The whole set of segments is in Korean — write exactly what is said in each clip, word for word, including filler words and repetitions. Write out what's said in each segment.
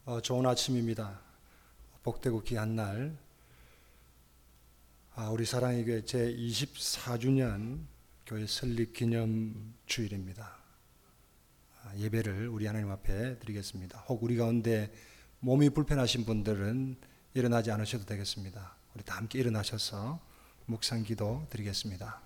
어, 좋은 아침입니다. 복되고 귀한 날, 아, 우리 사랑의 교회 제이십사 주년 교회 설립 기념 주일입니다. 아, 예배를 우리 하나님 앞에 드리겠습니다. 혹 우리 가운데 몸이 불편하신 분들은 일어나지 않으셔도 되겠습니다. 우리 다 함께 일어나셔서 묵상 기도 드리겠습니다.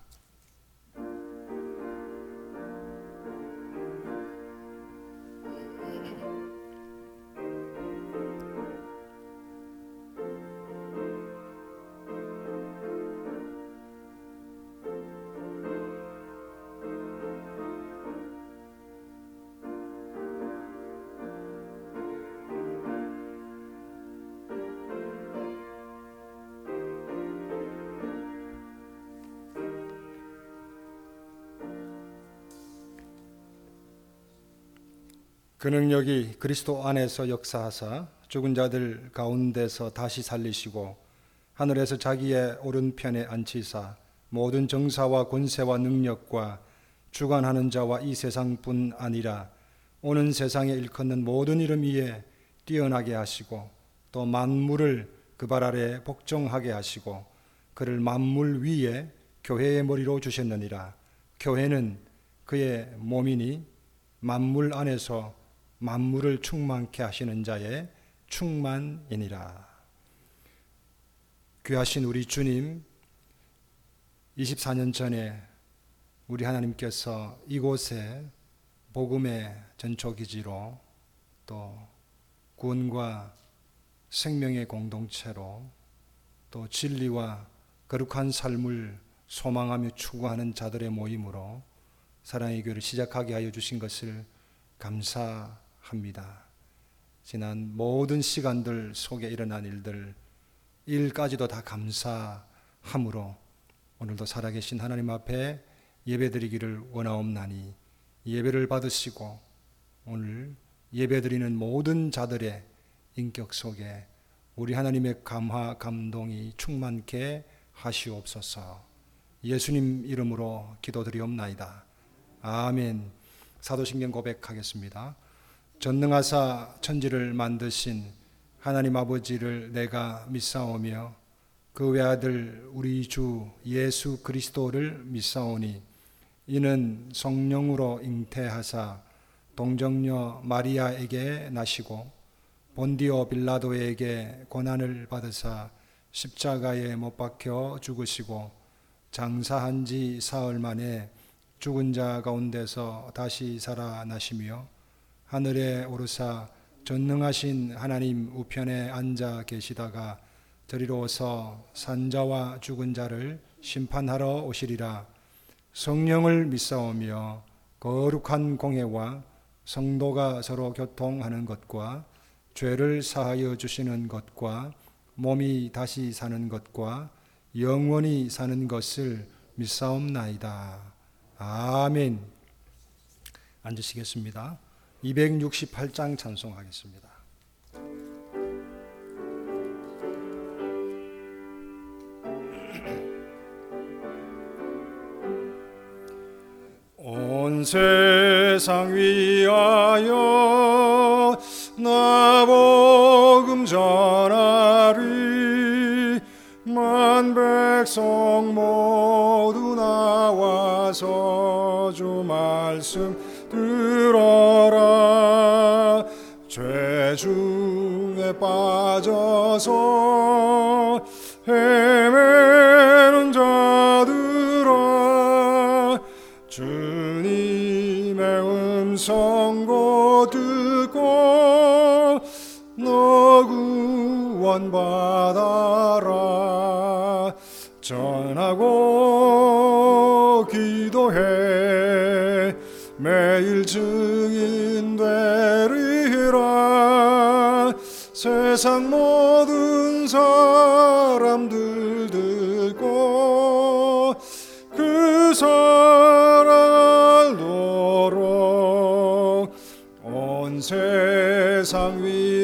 그 능력이 그리스도 안에서 역사하사 죽은 자들 가운데서 다시 살리시고 하늘에서 자기의 오른편에 앉히사 모든 정사와 권세와 능력과 주관하는 자와 이 세상뿐 아니라 오는 세상에 일컫는 모든 이름 위에 뛰어나게 하시고 또 만물을 그 발 아래 복종하게 하시고 그를 만물 위에 교회의 머리로 주셨느니라. 교회는 그의 몸이니 만물 안에서 만물을 충만케 하시는 자의 충만이니라. 귀하신 우리 주님, 이십사 년 전에 우리 하나님께서 이곳에 복음의 전초기지로 또 구원과 생명의 공동체로 또 진리와 거룩한 삶을 소망하며 추구하는 자들의 모임으로 사랑의 교회를 시작하게 하여 주신 것을 감사합니다. 지난 모든 시간들 속에 일어난 일들, 일까지도 다 감사함으로 오늘도 살아계신 하나님 앞에 예배드리기를 원하옵나니 예배를 받으시고 오늘 예배드리는 모든 자들의 인격 속에 우리 하나님의 감화 감동이 충만케 하시옵소서. 예수님 이름으로 기도드리옵나이다. 아멘. 사도신경 고백하겠습니다. 전능하사 천지를 만드신 하나님 아버지를 내가 믿사오며 그 외아들 우리 주 예수 그리스도를 믿사오니 이는 성령으로 잉태하사 동정녀 마리아에게 나시고 본디오 빌라도에게 고난을 받으사 십자가에 못 박혀 죽으시고 장사한 지 사흘 만에 죽은 자 가운데서 다시 살아나시며 하늘에 오르사 전능하신 하나님 우편에 앉아 계시다가 저리로서 산자와 죽은 자를 심판하러 오시리라. 성령을 믿사오며 거룩한 공회와 성도가 서로 교통하는 것과 죄를 사하여 주시는 것과 몸이 다시 사는 것과 영원히 사는 것을 믿사옵나이다. 아멘. 앉으시겠습니다. 이백육십팔 장 찬송하겠습니다. 온 세상 위하여 나 복음 전하리. 만 백성 모두 나와서 주 말씀 들어라. 죄 중에 빠져서 헤매는 자들아, 주님의 음성 곧 듣고 너 구원받아라. 전하고 기도해 매일 증인 되리라. 세상 모든 사람들 듣고 그 사랑 알도록 온 세상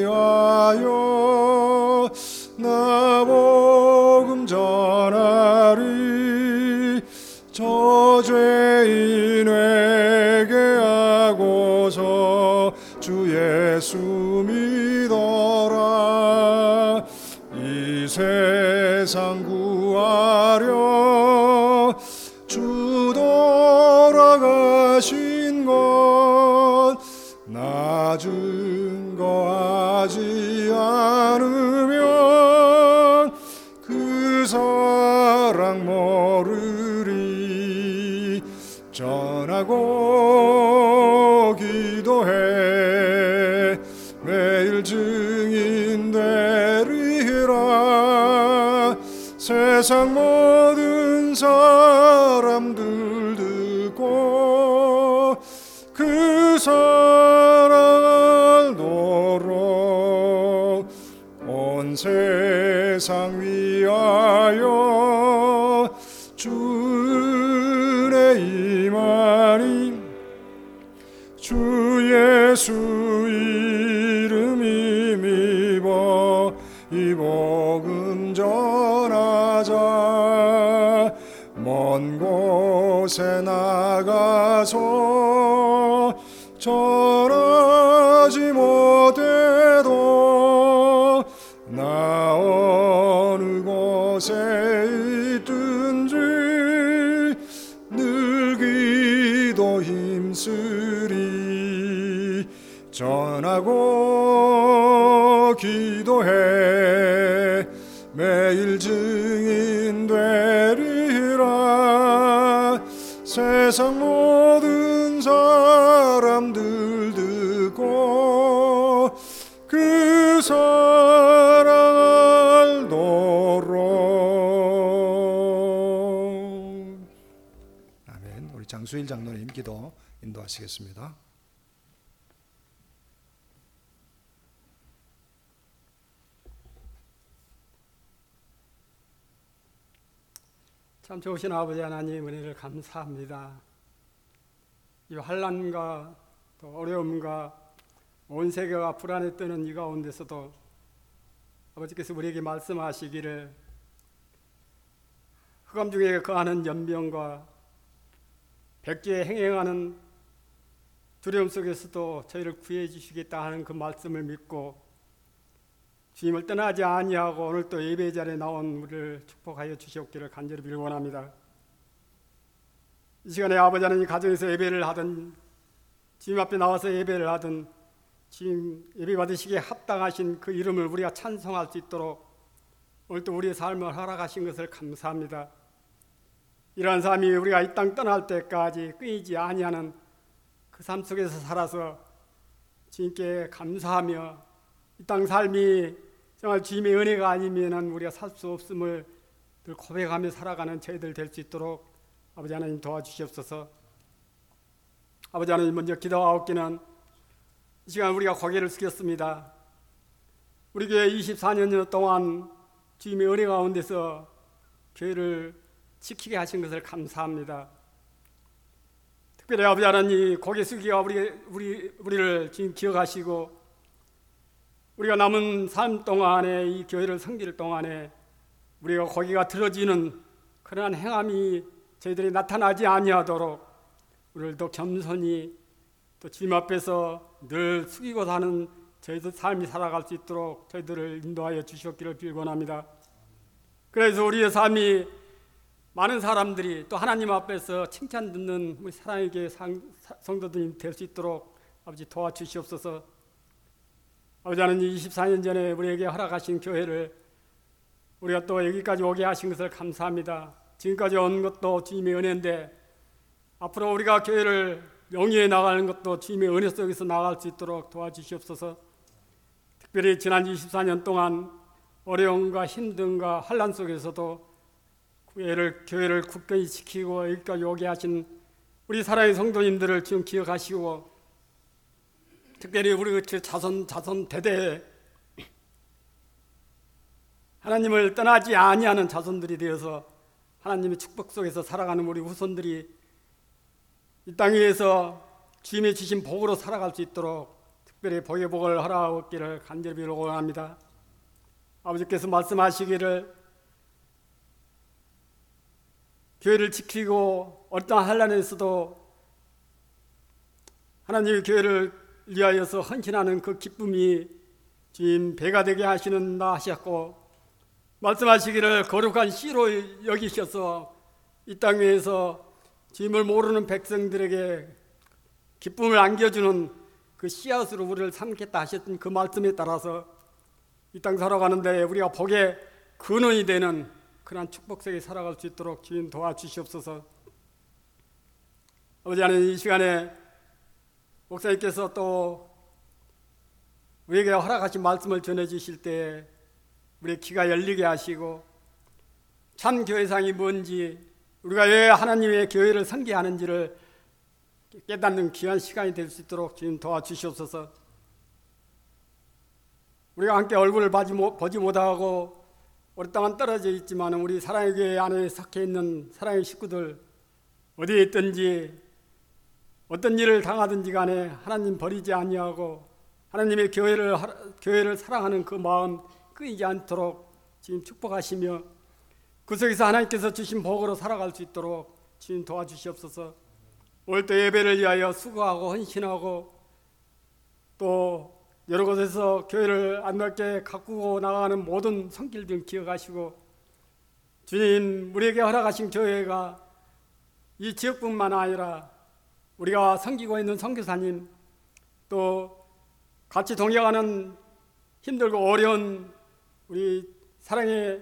위하여 나 복음 전하리. 저 죄인에게 하고서 주 예수 믿어 세상 구하려 주 돌아가신 것 나 증거하지 않으면 그 사랑 모르리. 전하고 기도해 매일 증인 되리라. 세상 모든 사람들 듣고 그 사랑을 도록 온 세상 위하여 주의 임하니 주 예수 이름 힘입어 이 복음 전하자. 먼 곳에 나가서 전하지 못해도 나 어느 곳에 있든지 늘 기도 힘쓰리. 전하고 기도해 매일 증인 되리라. 세상 모든 사람들 듣고 그 사랑을 알도록. 아멘. 우리 장수일 장로님 기도 인도하시겠습니다. 참 좋으신 아버지 하나님 은혜를 감사합니다. 이 환난과 또 어려움과 온 세계가 불안에 뜨는 이 가운데서도 아버지께서 우리에게 말씀하시기를 흑암 중에 거하는 연병과 백주에 행행하는 두려움 속에서도 저희를 구해 주시겠다 하는 그 말씀을 믿고 주님을 떠나지 아니하고 오늘 또 예배 자리에 나온 우리를 축복하여 주시옵기를 간절히 빌원합니다. 이 시간에 아버지 하나님 가정에서 예배를 하든 주님 앞에 나와서 예배를 하든 주님 예배 받으시기에 합당하신 그 이름을 우리가 찬송할 수 있도록 오늘 또 우리의 삶을 허락하신 것을 감사합니다. 이러한 삶이 우리가 이 땅 떠날 때까지 끊이지 아니하는 그 삶 속에서 살아서 주님께 감사하며 이 땅 삶이 정말 주님의 은혜가 아니면 우리가 살 수 없음을 늘 고백하며 살아가는 저희들 될 수 있도록 아버지 하나님 도와주시옵소서. 아버지 하나님 먼저 기도하옵기는 이 시간 우리가 고개를 숙였습니다. 우리 교회 이십사 년 동안 주님의 은혜 가운데서 교회를 지키게 하신 것을 감사합니다. 특별히 아버지 하나님 고개 숙이가 우리, 우리, 우리를 지금 기억하시고 우리가 남은 삶 동안에 이 교회를 섬길 동안에 우리가 고개가 들어지는 그러한 행함이 저희들이 나타나지 아니하도록 우리를 더 겸손히 또 주님 앞에서 늘 숙이고 사는 저희들 삶이 살아갈 수 있도록 저희들을 인도하여 주시옵기를 빌곤합니다. 그래서 우리의 삶이 많은 사람들이 또 하나님 앞에서 칭찬 듣는 우리 사랑의 교회 성도들이 될 수 있도록 아버지 도와주시옵소서. 아버지 하나님 이십사 년 전에 우리에게 허락하신 교회를 우리가 또 여기까지 오게 하신 것을 감사합니다. 지금까지 온 것도 주님의 은혜인데 앞으로 우리가 교회를 영위해 나가는 것도 주님의 은혜 속에서 나갈 수 있도록 도와주시옵소서. 특별히 지난 이십사 년 동안 어려움과 힘듦과 환난 속에서도 교회를, 교회를 굳건히 지키고 여기까지 오게 하신 우리 사랑의 성도님들을 지금 기억하시고 특별히 우리 자손 자손 대대에 하나님을 떠나지 아니하는 자손들이 되어서 하나님의 축복 속에서 살아가는 우리 후손들이 이 땅 위에서 주님의 주신 복으로 살아갈 수 있도록 특별히 복의 복을 허락하기를 간절히 빌어옵니다. 아버지께서 말씀하시기를 교회를 지키고 어떠한 환난에서도 하나님의 교회를 위하여서 헌신하는 그 기쁨이 주님 배가 되게 하시는다 하셨고 말씀하시기를 거룩한 씨로 여기셔서 이 땅 위에서 주님을 모르는 백성들에게 기쁨을 안겨주는 그 씨앗으로 우리를 삼겠다 하셨던 그 말씀에 따라서 이 땅 살아가는데 우리가 복의 근원이 되는 그러한 축복 속에 살아갈 수 있도록 주님 도와주시옵소서. 아버지 하나님, 이 시간에 목사님께서 또 우리에게 허락하신 말씀을 전해주실 때 우리의 귀가 열리게 하시고 참 교회상이 뭔지, 우리가 왜 하나님의 교회를 섬기하는지를 깨닫는 귀한 시간이 될 수 있도록 주님 도와주시옵소서. 우리가 함께 얼굴을 보지 못하고 오랫동안 떨어져 있지만 우리 사랑의 교회 안에 속해 있는 사랑의 식구들, 어디에 있든지 어떤 일을 당하든지 간에 하나님 버리지 아니하고 하나님의 교회를 교회를 사랑하는 그 마음 끊이지 않도록 지금 축복하시며 그 속에서 하나님께서 주신 복으로 살아갈 수 있도록 주님 도와주시옵소서. 오늘 또 예배를 위하여 수고하고 헌신하고 또 여러 곳에서 교회를 아름답게 가꾸고 나가는 모든 손길들 기억하시고, 주님, 우리에게 허락하신 교회가 이 지역뿐만 아니라 우리가 섬기고 있는 선교사님, 또 같이 동행하는 힘들고 어려운 우리 사랑의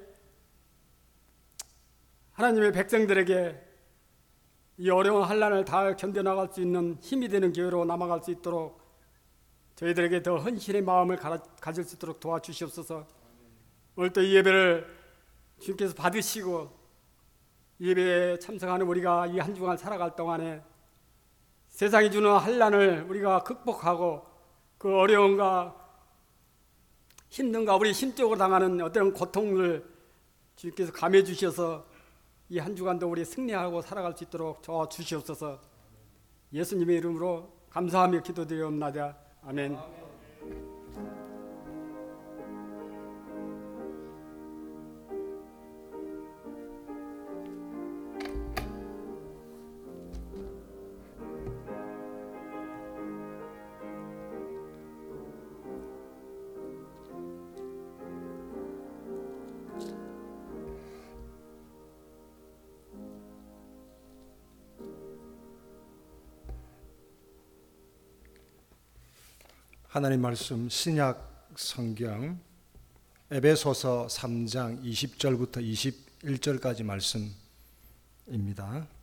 하나님의 백성들에게 이 어려운 환난을 다 견뎌나갈 수 있는 힘이 되는 교회로 남아갈 수 있도록 저희들에게 더 헌신의 마음을 가질 수 있도록 도와주시옵소서. 오늘 또 이 예배를 주님께서 받으시고 예배에 참석하는 우리가 이 한 주간 살아갈 동안에 세상이 주는 환난을 우리가 극복하고 그 어려움과 힘든가 우리 심적으로 당하는 어떤 고통을 주님께서 감해 주셔서 이 한 주간도 우리 승리하고 살아갈 수 있도록 도와주시옵소서. 예수님의 이름으로 감사하며 기도드리옵나이다. 아멘. 하나님 말씀 신약 성경 에베소서 삼 장 이십 절부터 이십일 절까지 말씀입니다.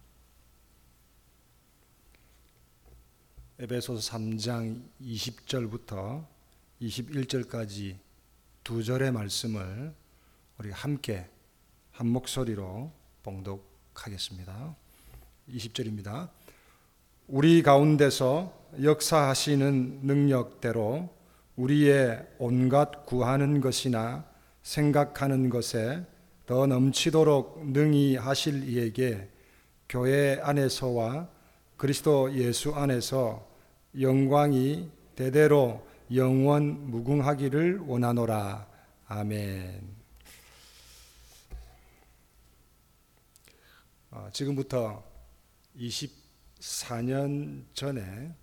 에베소서 삼 장 이십 절부터 이십일 절까지 두 절의 말씀을 우리 함께 한 목소리로 봉독하겠습니다. 이십 절입니다. 우리 가운데서 역사하시는 능력대로 우리의 온갖 구하는 것이나 생각하는 것에 더 넘치도록 능히 하실 이에게 교회 안에서와 그리스도 예수 안에서 영광이 대대로 영원 무궁하기를 원하노라. 아멘. 어, 지금부터 이십사 년 전에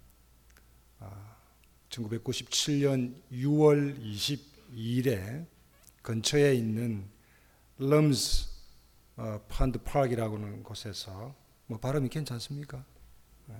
천구백구십칠 년 유월 이십이일에 근처에 있는 럼스 어, 펀드 파크이라고 하는 곳에서, 뭐 발음이 괜찮습니까? 네.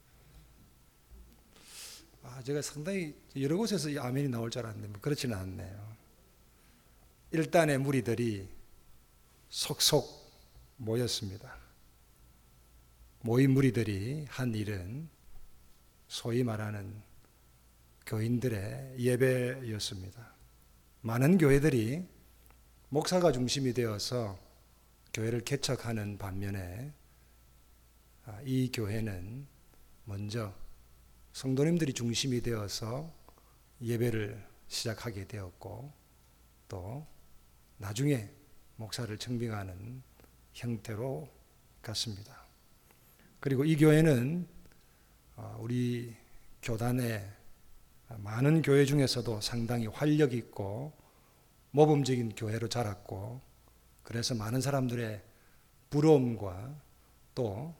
아, 제가 상당히 여러 곳에서 이 아멘이 나올 줄 알았는데 뭐 그렇지는 않네요. 일단의 무리들이 속속 모였습니다. 모인 무리들이 한 일은 소위 말하는 교인들의 예배였습니다. 많은 교회들이 목사가 중심이 되어서 교회를 개척하는 반면에 이 교회는 먼저 성도님들이 중심이 되어서 예배를 시작하게 되었고 또 나중에 목사를 청빙하는 형태로 갔습니다. 그리고 이 교회는 우리 교단의 많은 교회 중에서도 상당히 활력 있고 모범적인 교회로 자랐고, 그래서 많은 사람들의 부러움과 또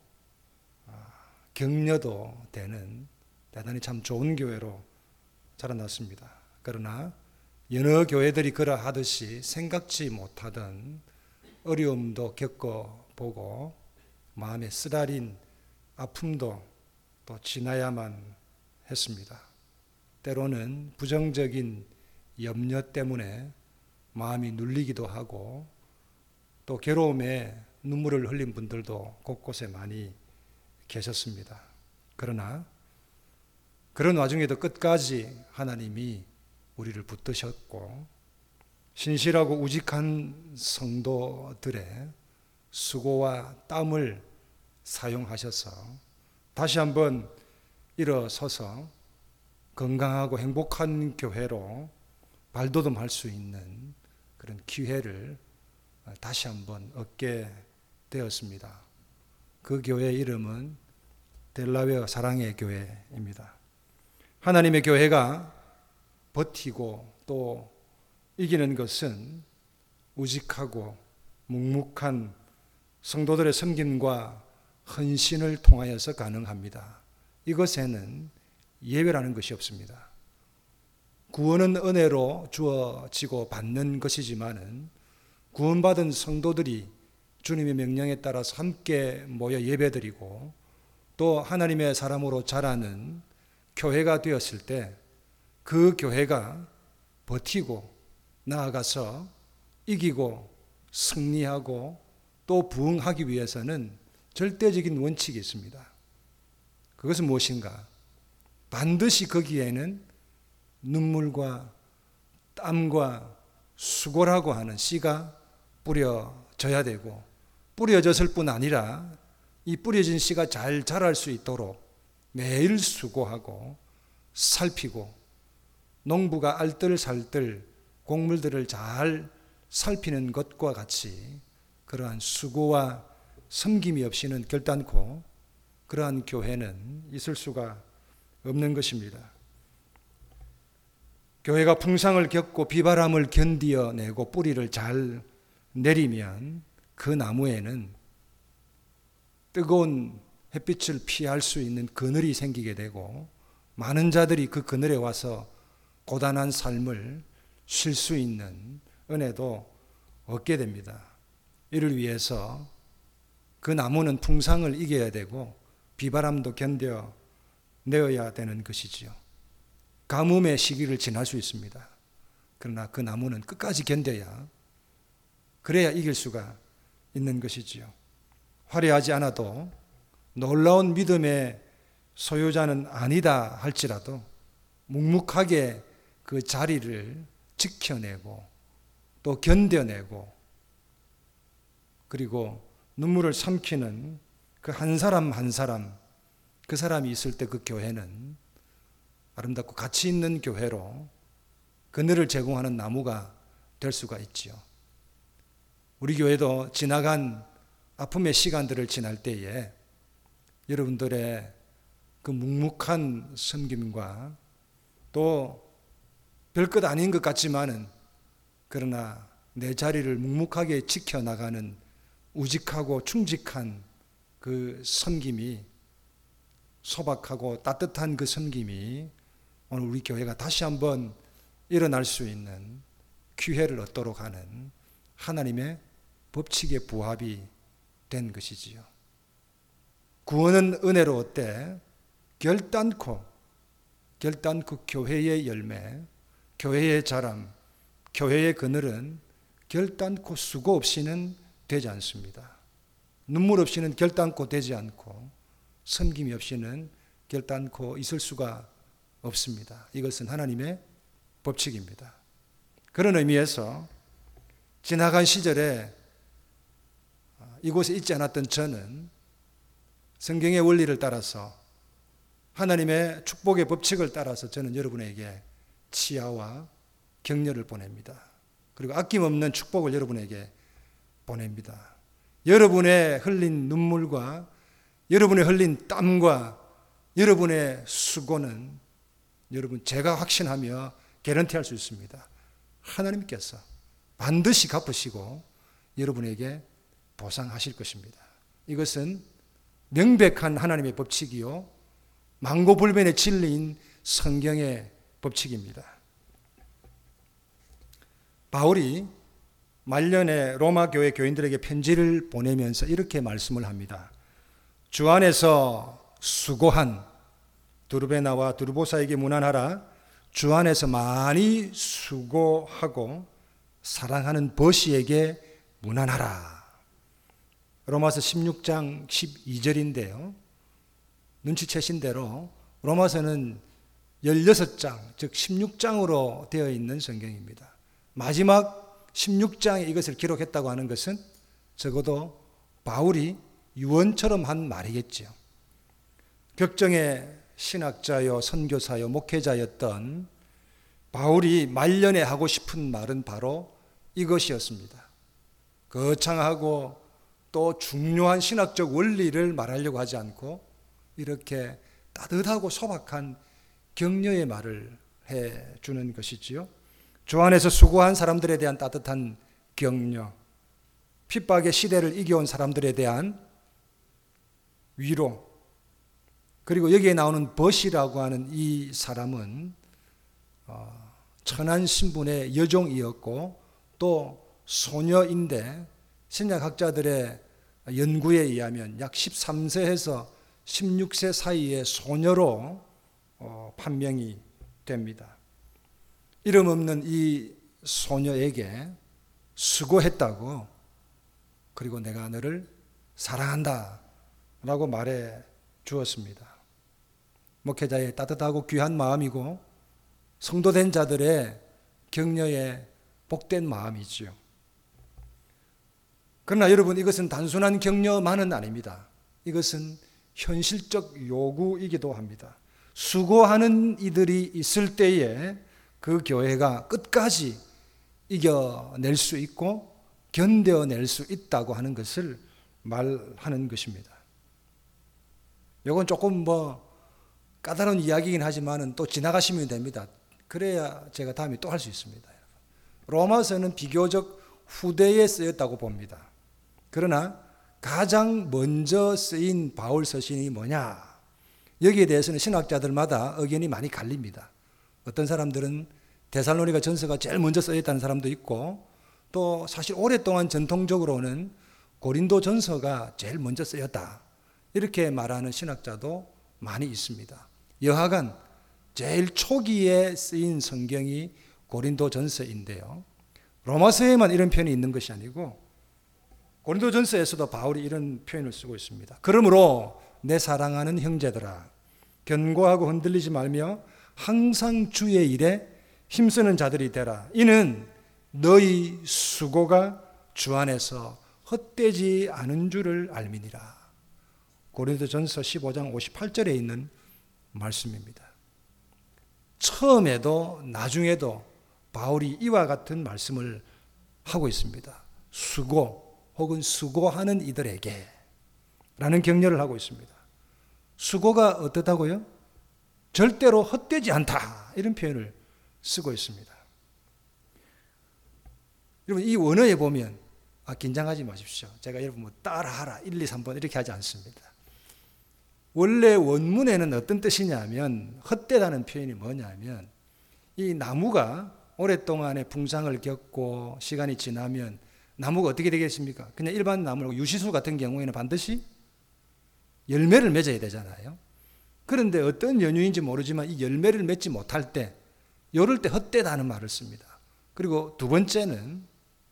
격려도 되는 대단히 참 좋은 교회로 자라났습니다. 그러나 여러 교회들이 그러하듯이 생각지 못하던 어려움도 겪어보고 마음에 쓰라린 아픔도 또 지나야만 했습니다. 때로는 부정적인 염려 때문에 마음이 눌리기도 하고 또 괴로움에 눈물을 흘린 분들도 곳곳에 많이 계셨습니다. 그러나 그런 와중에도 끝까지 하나님이 우리를 붙드셨고 신실하고 우직한 성도들의 수고와 땀을 사용하셔서 다시 한번 일어서서 건강하고 행복한 교회로 발돋움할 수 있는 그런 기회를 다시 한번 얻게 되었습니다. 그 교회의 이름은 델라웨어 사랑의 교회입니다. 하나님의 교회가 버티고 또 이기는 것은 우직하고 묵묵한 성도들의 섬김과 헌신을 통하여서 가능합니다. 이것에는 예외라는 것이 없습니다. 구원은 은혜로 주어지고 받는 것이지만은 구원받은 성도들이 주님의 명령에 따라서 함께 모여 예배드리고 또 하나님의 사람으로 자라는 교회가 되었을 때 그 교회가 버티고 나아가서 이기고 승리하고 또 부흥하기 위해서는 절대적인 원칙이 있습니다. 그것은 무엇인가? 반드시 거기에는 눈물과 땀과 수고라고 하는 씨가 뿌려져야 되고 뿌려졌을 뿐 아니라 이 뿌려진 씨가 잘 자랄 수 있도록 매일 수고하고 살피고 농부가 알뜰살뜰 곡물들을 잘 살피는 것과 같이 그러한 수고와 섬김이 없이는 결단코 그러한 교회는 있을 수가 없는 것입니다. 교회가 풍상을 겪고 비바람을 견디어내고 뿌리를 잘 내리면 그 나무에는 뜨거운 햇빛을 피할 수 있는 그늘이 생기게 되고 많은 자들이 그 그늘에 와서 고단한 삶을 쉴 수 있는 은혜도 얻게 됩니다. 이를 위해서 그 나무는 풍상을 이겨야 되고 비바람도 견뎌내어야 되는 것이지요. 가뭄의 시기를 지날 수 있습니다. 그러나 그 나무는 끝까지 견뎌야 그래야 이길 수가 있는 것이지요. 화려하지 않아도 놀라운 믿음의 소유자는 아니다 할지라도 묵묵하게 그 자리를 지켜내고 또 견뎌내고 그리고 눈물을 삼키는 그 한 사람 한 사람 그 사람이 있을 때 그 교회는 아름답고 가치 있는 교회로 그늘을 제공하는 나무가 될 수가 있지요. 우리 교회도 지나간 아픔의 시간들을 지날 때에 여러분들의 그 묵묵한 섬김과 또 별것 아닌 것 같지만은 그러나 내 자리를 묵묵하게 지켜나가는 우직하고 충직한 그 섬김이 소박하고 따뜻한 그 섬김이 오늘 우리 교회가 다시 한번 일어날 수 있는 기회를 얻도록 하는 하나님의 법칙에 부합이 된 것이지요. 구원은 은혜로 얻되 결단코 결단코 교회의 열매, 교회의 자람, 교회의 그늘은 결단코 수고 없이는 되지 않습니다. 눈물 없이는 결단코 되지 않고 섬김이 없이는 결단코 있을 수가 없습니다. 이것은 하나님의 법칙입니다. 그런 의미에서 지나간 시절에 이곳에 있지 않았던 저는 성경의 원리를 따라서 하나님의 축복의 법칙을 따라서 저는 여러분에게 치아와 격려를 보냅니다. 그리고 아낌없는 축복을 여러분에게 보냅니다. 여러분의 흘린 눈물과 여러분의 흘린 땀과 여러분의 수고는 여러분 제가 확신하며 개런티할 수 있습니다. 하나님께서 반드시 갚으시고 여러분에게 보상하실 것입니다. 이것은 명백한 하나님의 법칙이요 망고불변의 진리인 성경의 법칙입니다. 바울이 말년에 로마 교회 교인들에게 편지를 보내면서 이렇게 말씀을 합니다. 주 안에서 수고한 두르베나와 두르보사에게 문안하라. 주 안에서 많이 수고하고 사랑하는 버시에게 문안하라. 로마서 십육 장 십이 절인데요. 눈치채신 대로 로마서는 십육 장, 즉 십육 장으로 되어 있는 성경입니다. 마지막 십육 장에 이것을 기록했다고 하는 것은 적어도 바울이 유언처럼 한 말이겠죠. 격정의 신학자요, 선교사요, 목회자였던 바울이 말년에 하고 싶은 말은 바로 이것이었습니다. 거창하고 또 중요한 신학적 원리를 말하려고 하지 않고 이렇게 따뜻하고 소박한 격려의 말을 해주는 것이지요. 주 안에서 수고한 사람들에 대한 따뜻한 격려, 핍박의 시대를 이겨온 사람들에 대한 위로, 그리고 여기에 나오는 벗이라고 하는 이 사람은 천한 신분의 여종이었고 또 소녀인데 신약학자들의 연구에 의하면 약 십삼 세에서 십육 세 사이의 소녀로 판명이 됩니다. 이름 없는 이 소녀에게 수고했다고, 그리고 내가 너를 사랑한다 라고 말해 주었습니다. 목회자의 따뜻하고 귀한 마음이고 성도된 자들의 격려에 복된 마음이지요. 그러나 여러분, 이것은 단순한 격려만은 아닙니다. 이것은 현실적 요구이기도 합니다. 수고하는 이들이 있을 때에 그 교회가 끝까지 이겨낼 수 있고 견뎌낼 수 있다고 하는 것을 말하는 것입니다. 이건 조금 뭐 까다로운 이야기이긴 하지만 또 지나가시면 됩니다. 그래야 제가 다음에 또 할 수 있습니다. 로마서는 비교적 후대에 쓰였다고 봅니다. 그러나 가장 먼저 쓰인 바울 서신이 뭐냐? 여기에 대해서는 신학자들마다 의견이 많이 갈립니다. 어떤 사람들은 데살로니가 전서가 제일 먼저 쓰였다는 사람도 있고, 또 사실 오랫동안 전통적으로는 고린도 전서가 제일 먼저 쓰였다, 이렇게 말하는 신학자도 많이 있습니다. 여하간 제일 초기에 쓰인 성경이 고린도 전서인데요, 로마서에만 이런 표현이 있는 것이 아니고 고린도 전서에서도 바울이 이런 표현을 쓰고 있습니다. 그러므로 내 사랑하는 형제들아, 견고하고 흔들리지 말며 항상 주의 일에 힘쓰는 자들이 되라. 이는 너희 수고가 주 안에서 헛되지 않은 줄을 알미니라. 고린도전서 십오 장 오십팔 절에 있는 말씀입니다. 처음에도 나중에도 바울이 이와 같은 말씀을 하고 있습니다. 수고 혹은 수고하는 이들에게 라는 격려를 하고 있습니다. 수고가 어떻다고요? 절대로 헛되지 않다, 이런 표현을 쓰고 있습니다. 여러분, 이 원어에 보면 아, 긴장하지 마십시오. 제가 여러분 뭐 따라하라 일, 이, 삼 번 이렇게 하지 않습니다. 원래 원문에는 어떤 뜻이냐면, 헛되다는 표현이 뭐냐면, 이 나무가 오랫동안의 풍상을 겪고 시간이 지나면 나무가 어떻게 되겠습니까? 그냥 일반 나무라고 유시수 같은 경우에는 반드시 열매를 맺어야 되잖아요. 그런데 어떤 연유인지 모르지만 이 열매를 맺지 못할 때, 요럴 때 헛되다는 말을 씁니다. 그리고 두 번째는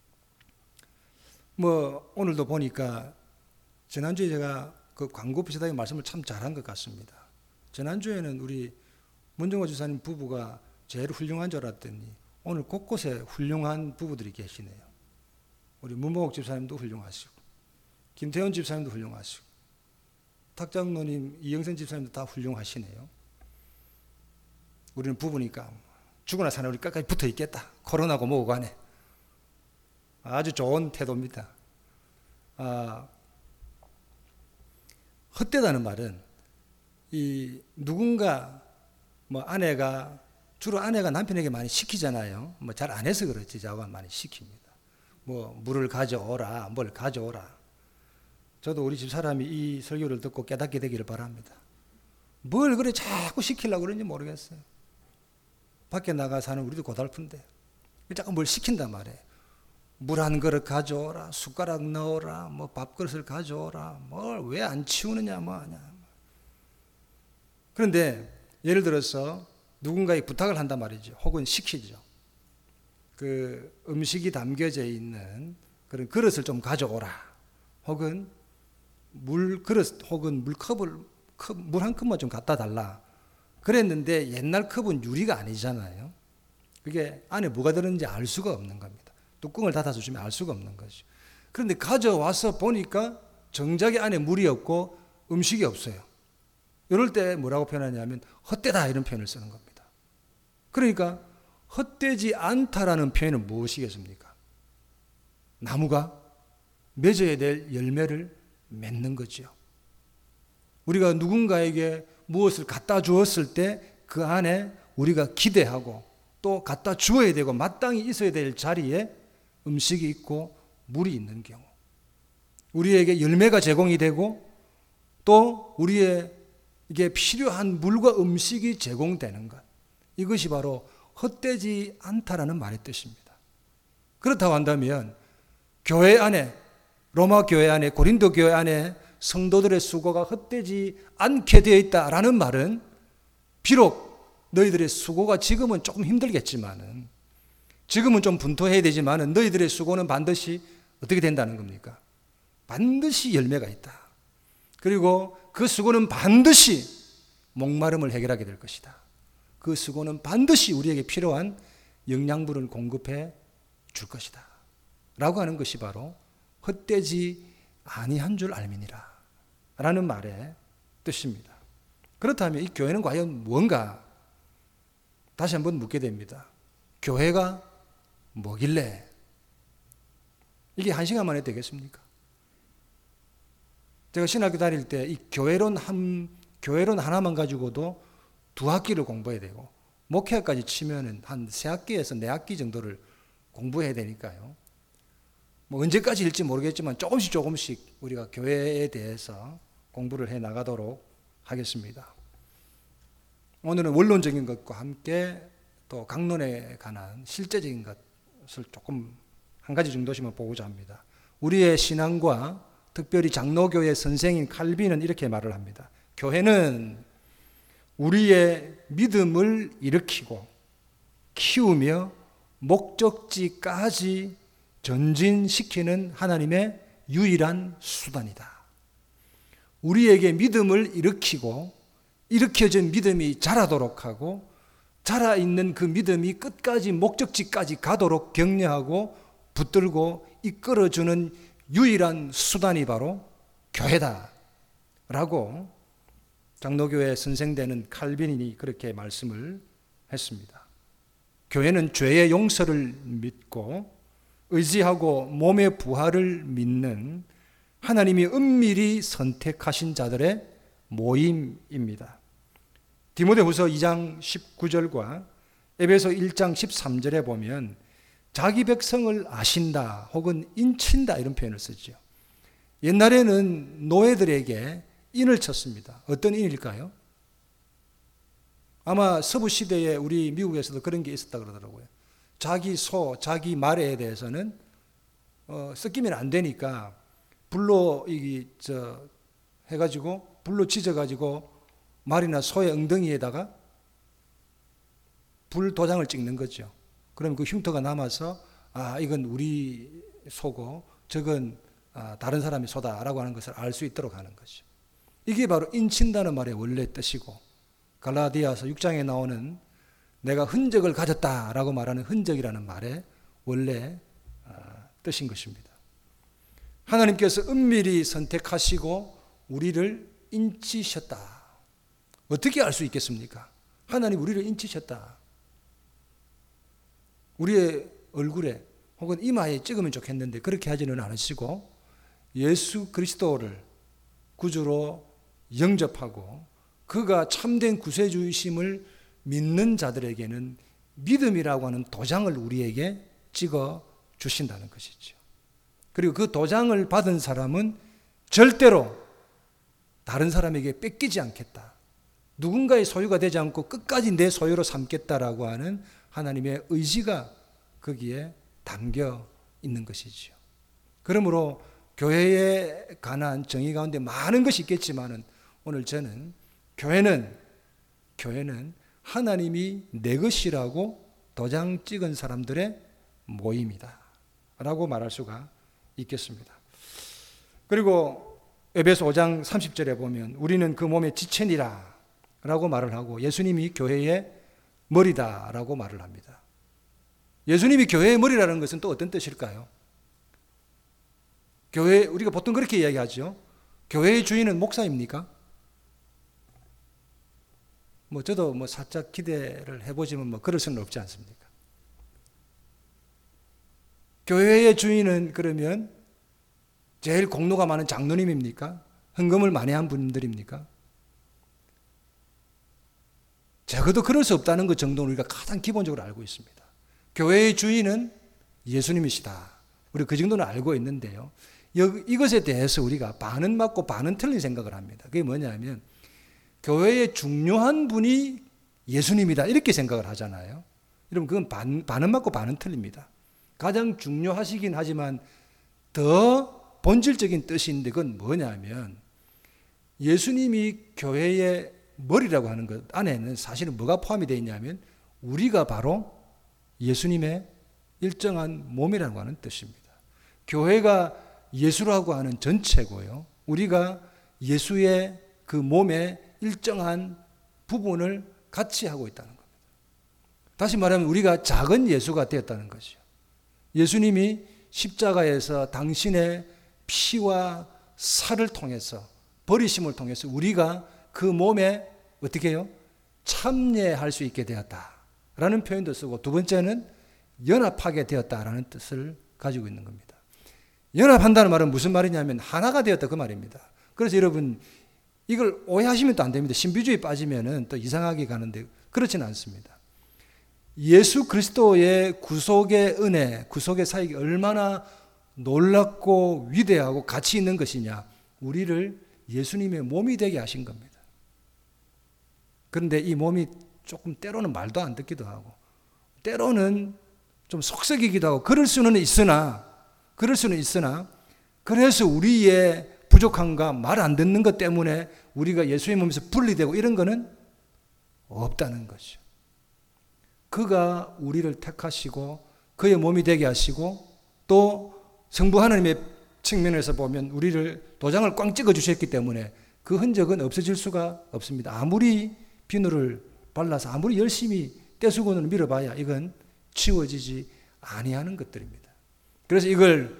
뭐 오늘도 보니까 지난주에 제가 그 광고 비슷하게 말씀을 참 잘한 것 같습니다. 지난주에는 우리 문정호 지사님 부부가 제일 훌륭한 줄 알았더니 오늘 곳곳에 훌륭한 부부들이 계시네요. 우리 문봉옥 집사님도 훌륭하시고, 김태현 집사님도 훌륭하시고, 탁장로님, 이영선 집사님도 다 훌륭하시네요. 우리는 부부니까 죽으나 사나 우리 끝까지 붙어 있겠다. 코로나고 뭐고 간에. 아주 좋은 태도입니다. 아, 헛되다는 말은 이 누군가 뭐 아내가 주로 아내가 남편에게 많이 시키잖아요. 뭐 잘 안 해서 그렇지 자가 많이 시킵니다. 뭐 물을 가져오라, 뭘 가져오라. 저도 우리 집 사람이 이 설교를 듣고 깨닫게 되기를 바랍니다. 뭘 그래 자꾸 시키려고 그러는지 모르겠어요. 밖에 나가 사는 우리도 고달픈데 자꾸 뭘 시킨단 말이에요. 물 한 그릇 가져오라, 숟가락 넣어라, 뭐 밥그릇을 가져오라, 뭘 왜 안 치우느냐, 뭐 하냐. 그런데 예를 들어서 누군가에게 부탁을 한단 말이죠. 혹은 시키죠. 그 음식이 담겨져 있는 그런 그릇을 좀 가져오라. 혹은 물 그릇 혹은 물컵을 물 한 컵만 좀 갖다 달라. 그랬는데 옛날 컵은 유리가 아니잖아요. 그게 안에 뭐가 들었는지 알 수가 없는 겁니다. 뚜껑을 닫아서 주면 알 수가 없는 거죠. 그런데 가져와서 보니까 정작에 안에 물이 없고 음식이 없어요. 이럴 때 뭐라고 표현하냐면 헛되다 이런 표현을 쓰는 겁니다. 그러니까 헛되지 않다라는 표현은 무엇이겠습니까? 나무가 맺어야 될 열매를 맺는 거죠. 우리가 누군가에게 무엇을 갖다 주었을 때 그 안에 우리가 기대하고 또 갖다 주어야 되고 마땅히 있어야 될 자리에 음식이 있고 물이 있는 경우, 우리에게 열매가 제공이 되고 또 우리에게 필요한 물과 음식이 제공되는 것, 이것이 바로 헛되지 않다라는 말의 뜻입니다. 그렇다고 한다면 교회 안에, 로마 교회 안에, 고린도 교회 안에 성도들의 수고가 헛되지 않게 되어 있다라는 말은 비록 너희들의 수고가 지금은 조금 힘들겠지만은, 지금은 좀 분투해야 되지만은 너희들의 수고는 반드시 어떻게 된다는 겁니까? 반드시 열매가 있다. 그리고 그 수고는 반드시 목마름을 해결하게 될 것이다. 그 수고는 반드시 우리에게 필요한 영양분을 공급해 줄 것이다. 라고 하는 것이 바로 헛되지 아니한 줄 알미니라 라는 말의 뜻입니다. 그렇다면 이 교회는 과연 뭔가? 다시 한번 묻게 됩니다. 교회가 뭐길래? 이게 한 시간 만에 되겠습니까? 제가 신학교 다닐 때 이 교회론 한, 교회론 하나만 가지고도 두 학기를 공부해야 되고, 목회학까지 치면은 한 세 학기에서 네 학기 정도를 공부해야 되니까요. 뭐 언제까지 일지 모르겠지만 조금씩 조금씩 우리가 교회에 대해서 공부를 해 나가도록 하겠습니다. 오늘은 원론적인 것과 함께 또 강론에 관한 실제적인 것을 조금 한 가지 정도씩만 보고자 합니다. 우리의 신앙과 특별히 장로교의 선생인 칼빈은 이렇게 말을 합니다. 교회는 우리의 믿음을 일으키고 키우며 목적지까지 전진시키는 하나님의 유일한 수단이다. 우리에게 믿음을 일으키고 일으켜진 믿음이 자라도록 하고 자라있는 그 믿음이 끝까지 목적지까지 가도록 격려하고 붙들고 이끌어주는 유일한 수단이 바로 교회다 라고 장로교회 선생되는 칼빈이 그렇게 말씀을 했습니다. 교회는 죄의 용서를 믿고 의지하고 몸의 부활을 믿는 하나님이 은밀히 선택하신 자들의 모임입니다. 디모데후서 이 장 십구 절과 에베소 일 장 십삼 절에 보면 자기 백성을 아신다 혹은 인친다 이런 표현을 쓰죠. 옛날에는 노예들에게 인을 쳤습니다. 어떤 인일까요? 아마 서부 시대에 우리 미국에서도 그런 게 있었다 그러더라고요. 자기 소, 자기 말에 대해서는 어, 섞이면 안 되니까 불로 이 저 해가지고 불로 찢어가지고 말이나 소의 엉덩이에다가 불 도장을 찍는 거죠. 그럼 그 흉터가 남아서 아 이건 우리 소고 저건 아, 다른 사람의 소다라고 하는 것을 알 수 있도록 하는 거죠. 이게 바로 인친다는 말의 원래 뜻이고 갈라디아서 육 장에 나오는 내가 흔적을 가졌다라고 말하는 흔적이라는 말의 원래 뜻인 것입니다. 하나님께서 은밀히 선택하시고 우리를 인치셨다. 어떻게 알 수 있겠습니까? 하나님 우리를 인치셨다. 우리의 얼굴에 혹은 이마에 찍으면 좋겠는데 그렇게 하지는 않으시고 예수 그리스도를 구주로 영접하고 그가 참된 구세주이심을 믿는 자들에게는 믿음이라고 하는 도장을 우리에게 찍어 주신다는 것이죠. 그리고 그 도장을 받은 사람은 절대로 다른 사람에게 뺏기지 않겠다. 누군가의 소유가 되지 않고 끝까지 내 소유로 삼겠다라고 하는 하나님의 의지가 거기에 담겨 있는 것이지요. 그러므로 교회에 관한 정의 가운데 많은 것이 있겠지만은 오늘 저는 교회는 교회는 하나님이 내 것이라고 도장 찍은 사람들의 모임이다 라고 말할 수가 있겠습니다. 그리고 에베소 오 장 삼십 절에 보면 우리는 그 몸의 지체니라 라고 말을 하고 예수님이 교회의 머리다 라고 말을 합니다. 예수님이 교회의 머리라는 것은 또 어떤 뜻일까요? 교회, 우리가 보통 그렇게 이야기하죠. 교회의 주인은 목사입니까? 뭐 저도 뭐 살짝 기대를 해보지만 뭐 그럴 수는 없지 않습니까? 교회의 주인은 그러면 제일 공로가 많은 장로님입니까? 헌금을 많이 한 분들입니까? 적어도 그럴 수 없다는 것 정도는 우리가 가장 기본적으로 알고 있습니다. 교회의 주인은 예수님이시다. 우리 그 정도는 알고 있는데요. 이것에 대해서 우리가 반은 맞고 반은 틀린 생각을 합니다. 그게 뭐냐면 교회의 중요한 분이 예수님이다 이렇게 생각을 하잖아요. 여러분 그건 반, 반은 맞고 반은 틀립니다. 가장 중요하시긴 하지만 더 본질적인 뜻이 있는데 그건 뭐냐면 예수님이 교회의 머리라고 하는 것 안에는 사실은 뭐가 포함이 되어 있냐면 우리가 바로 예수님의 일정한 몸이라고 하는 뜻입니다. 교회가 예수라고 하는 전체고요. 우리가 예수의 그 몸의 일정한 부분을 같이 하고 있다는 겁니다. 다시 말하면 우리가 작은 예수가 되었다는 것이죠. 예수님이 십자가에서 당신의 피와 살을 통해서 버리심을 통해서 우리가 그 몸에 어떻게 해요? 참여할 수 있게 되었다라는 표현도 쓰고 두 번째는 연합하게 되었다라는 뜻을 가지고 있는 겁니다. 연합한다는 말은 무슨 말이냐면 하나가 되었다 그 말입니다. 그래서 여러분 이걸 오해하시면 또 안 됩니다. 신비주의에 빠지면은 또 이상하게 가는데 그렇지는 않습니다. 예수 그리스도의 구속의 은혜, 구속의 사역이 얼마나 놀랍고 위대하고 가치 있는 것이냐. 우리를 예수님의 몸이 되게 하신 겁니다. 그런데 이 몸이 조금 때로는 말도 안 듣기도 하고 때로는 좀 속썩이기도 하고 그럴 수는 있으나 그럴 수는 있으나 그래서 우리의 부족함과 말 안 듣는 것 때문에 우리가 예수의 몸에서 분리되고 이런 거는 없다는 거죠. 그가 우리를 택하시고 그의 몸이 되게 하시고 또 성부 하나님의 측면에서 보면 우리를 도장을 꽝 찍어 주셨기 때문에 그 흔적은 없어질 수가 없습니다. 아무리 비누를 발라서 아무리 열심히 떼수건을 밀어봐야 이건 지워지지 아니하는 것들입니다. 그래서 이걸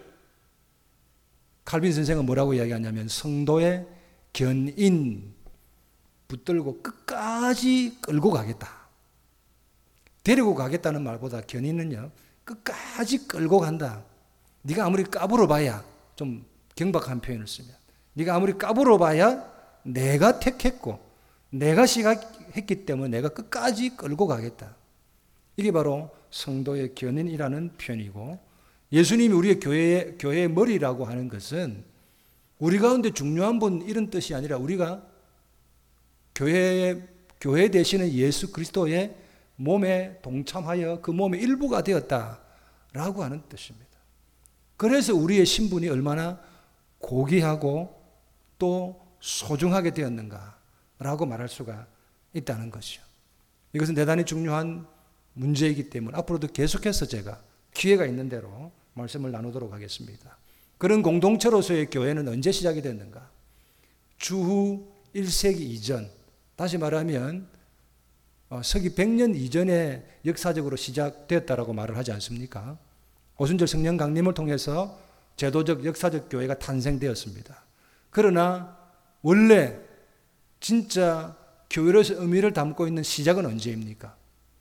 칼빈 선생은 뭐라고 이야기하냐면 성도의 견인 붙들고 끝까지 끌고 가겠다. 데리고 가겠다는 말보다 견인은요 끝까지 끌고 간다. 네가 아무리 까불어 봐야 좀 경박한 표현을 쓰면 네가 아무리 까불어 봐야 내가 택했고 내가 시작했기 때문에 내가 끝까지 끌고 가겠다. 이게 바로 성도의 견인이라는 표현이고 예수님이 우리의 교회의, 교회의 머리라고 하는 것은 우리 가운데 중요한 분 이런 뜻이 아니라 우리가 교회의, 교회 되시는 예수 그리스도의 몸에 동참하여 그 몸의 일부가 되었다라고 하는 뜻입니다. 그래서 우리의 신분이 얼마나 고귀하고 또 소중하게 되었는가라고 말할 수가 있다는 것이죠. 이것은 대단히 중요한 문제이기 때문에 앞으로도 계속해서 제가 기회가 있는 대로 말씀을 나누도록 하겠습니다. 그런 공동체로서의 교회는 언제 시작이 됐는가? 주후 일 세기 이전, 다시 말하면 서기 백 년 이전에 역사적으로 시작되었다라고 말을 하지 않습니까? 오순절 성령 강림을 통해서 제도적 역사적 교회가 탄생되었습니다. 그러나 원래 진짜 교회로서 의미를 담고 있는 시작은 언제입니까?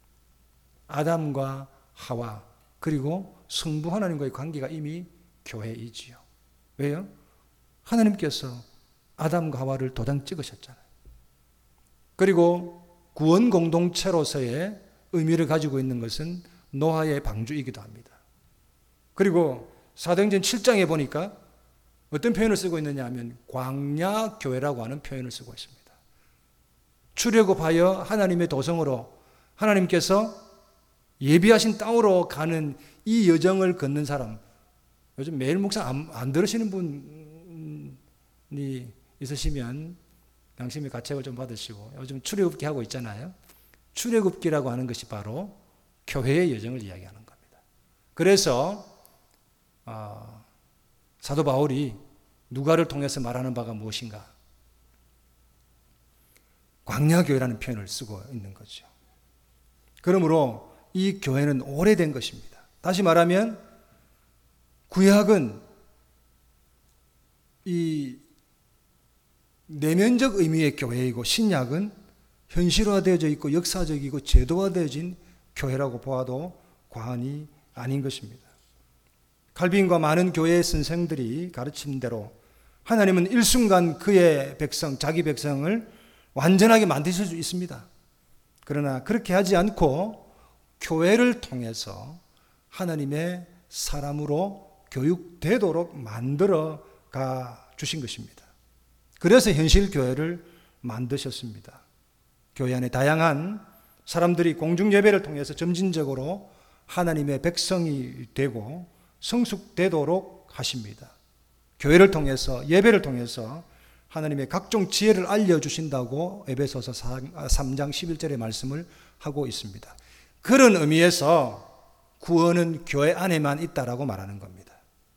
아담과 하와 그리고 성부 하나님과의 관계가 이미 교회이지요. 왜요? 하나님께서 아담과 하와를 도장 찍으셨잖아요. 그리고 구원 공동체로서의 의미를 가지고 있는 것은 노아의 방주이기도 합니다. 그리고 사도행전 칠 장에 보니까 어떤 표현을 쓰고 있느냐 하면 광야교회라고 하는 표현을 쓰고 있습니다. 출애굽하여 하나님의 도성으로 하나님께서 예비하신 땅으로 가는 이 여정을 걷는 사람, 요즘 매일 묵상 안, 안 들으시는 분이 있으시면 양심의 가책을 좀 받으시고, 요즘 출애굽기 하고 있잖아요. 출애굽기라고 하는 것이 바로 교회의 여정을 이야기하는 겁니다. 그래서 어, 사도 바울이 누가를 통해서 말하는 바가 무엇인가? 광야교회라는 표현을 쓰고 있는 거죠. 그러므로 이 교회는 오래된 것입니다. 다시 말하면 구약은 이 내면적 의미의 교회이고 신약은 현실화되어져 있고 역사적이고 제도화되어진 교회라고 보아도 과언이 아닌 것입니다. 칼빈과 많은 교회의 선생들이 가르친 대로 하나님은 일순간 그의 백성, 자기 백성을 완전하게 만드실 수 있습니다. 그러나 그렇게 하지 않고 교회를 통해서 하나님의 사람으로 교육되도록 만들어 가 주신 것입니다. 그래서 현실 교회를 만드셨습니다. 교회 안에 다양한 사람들이 공중 예배를 통해서 점진적으로 하나님의 백성이 되고 성숙되도록 하십니다. 교회를 통해서, 예배를 통해서 하나님의 각종 지혜를 알려주신다고 에베소서 삼 장 십일 절의 말씀을 하고 있습니다. 그런 의미에서 구원은 교회 안에만 있다라고 말하는 겁니다.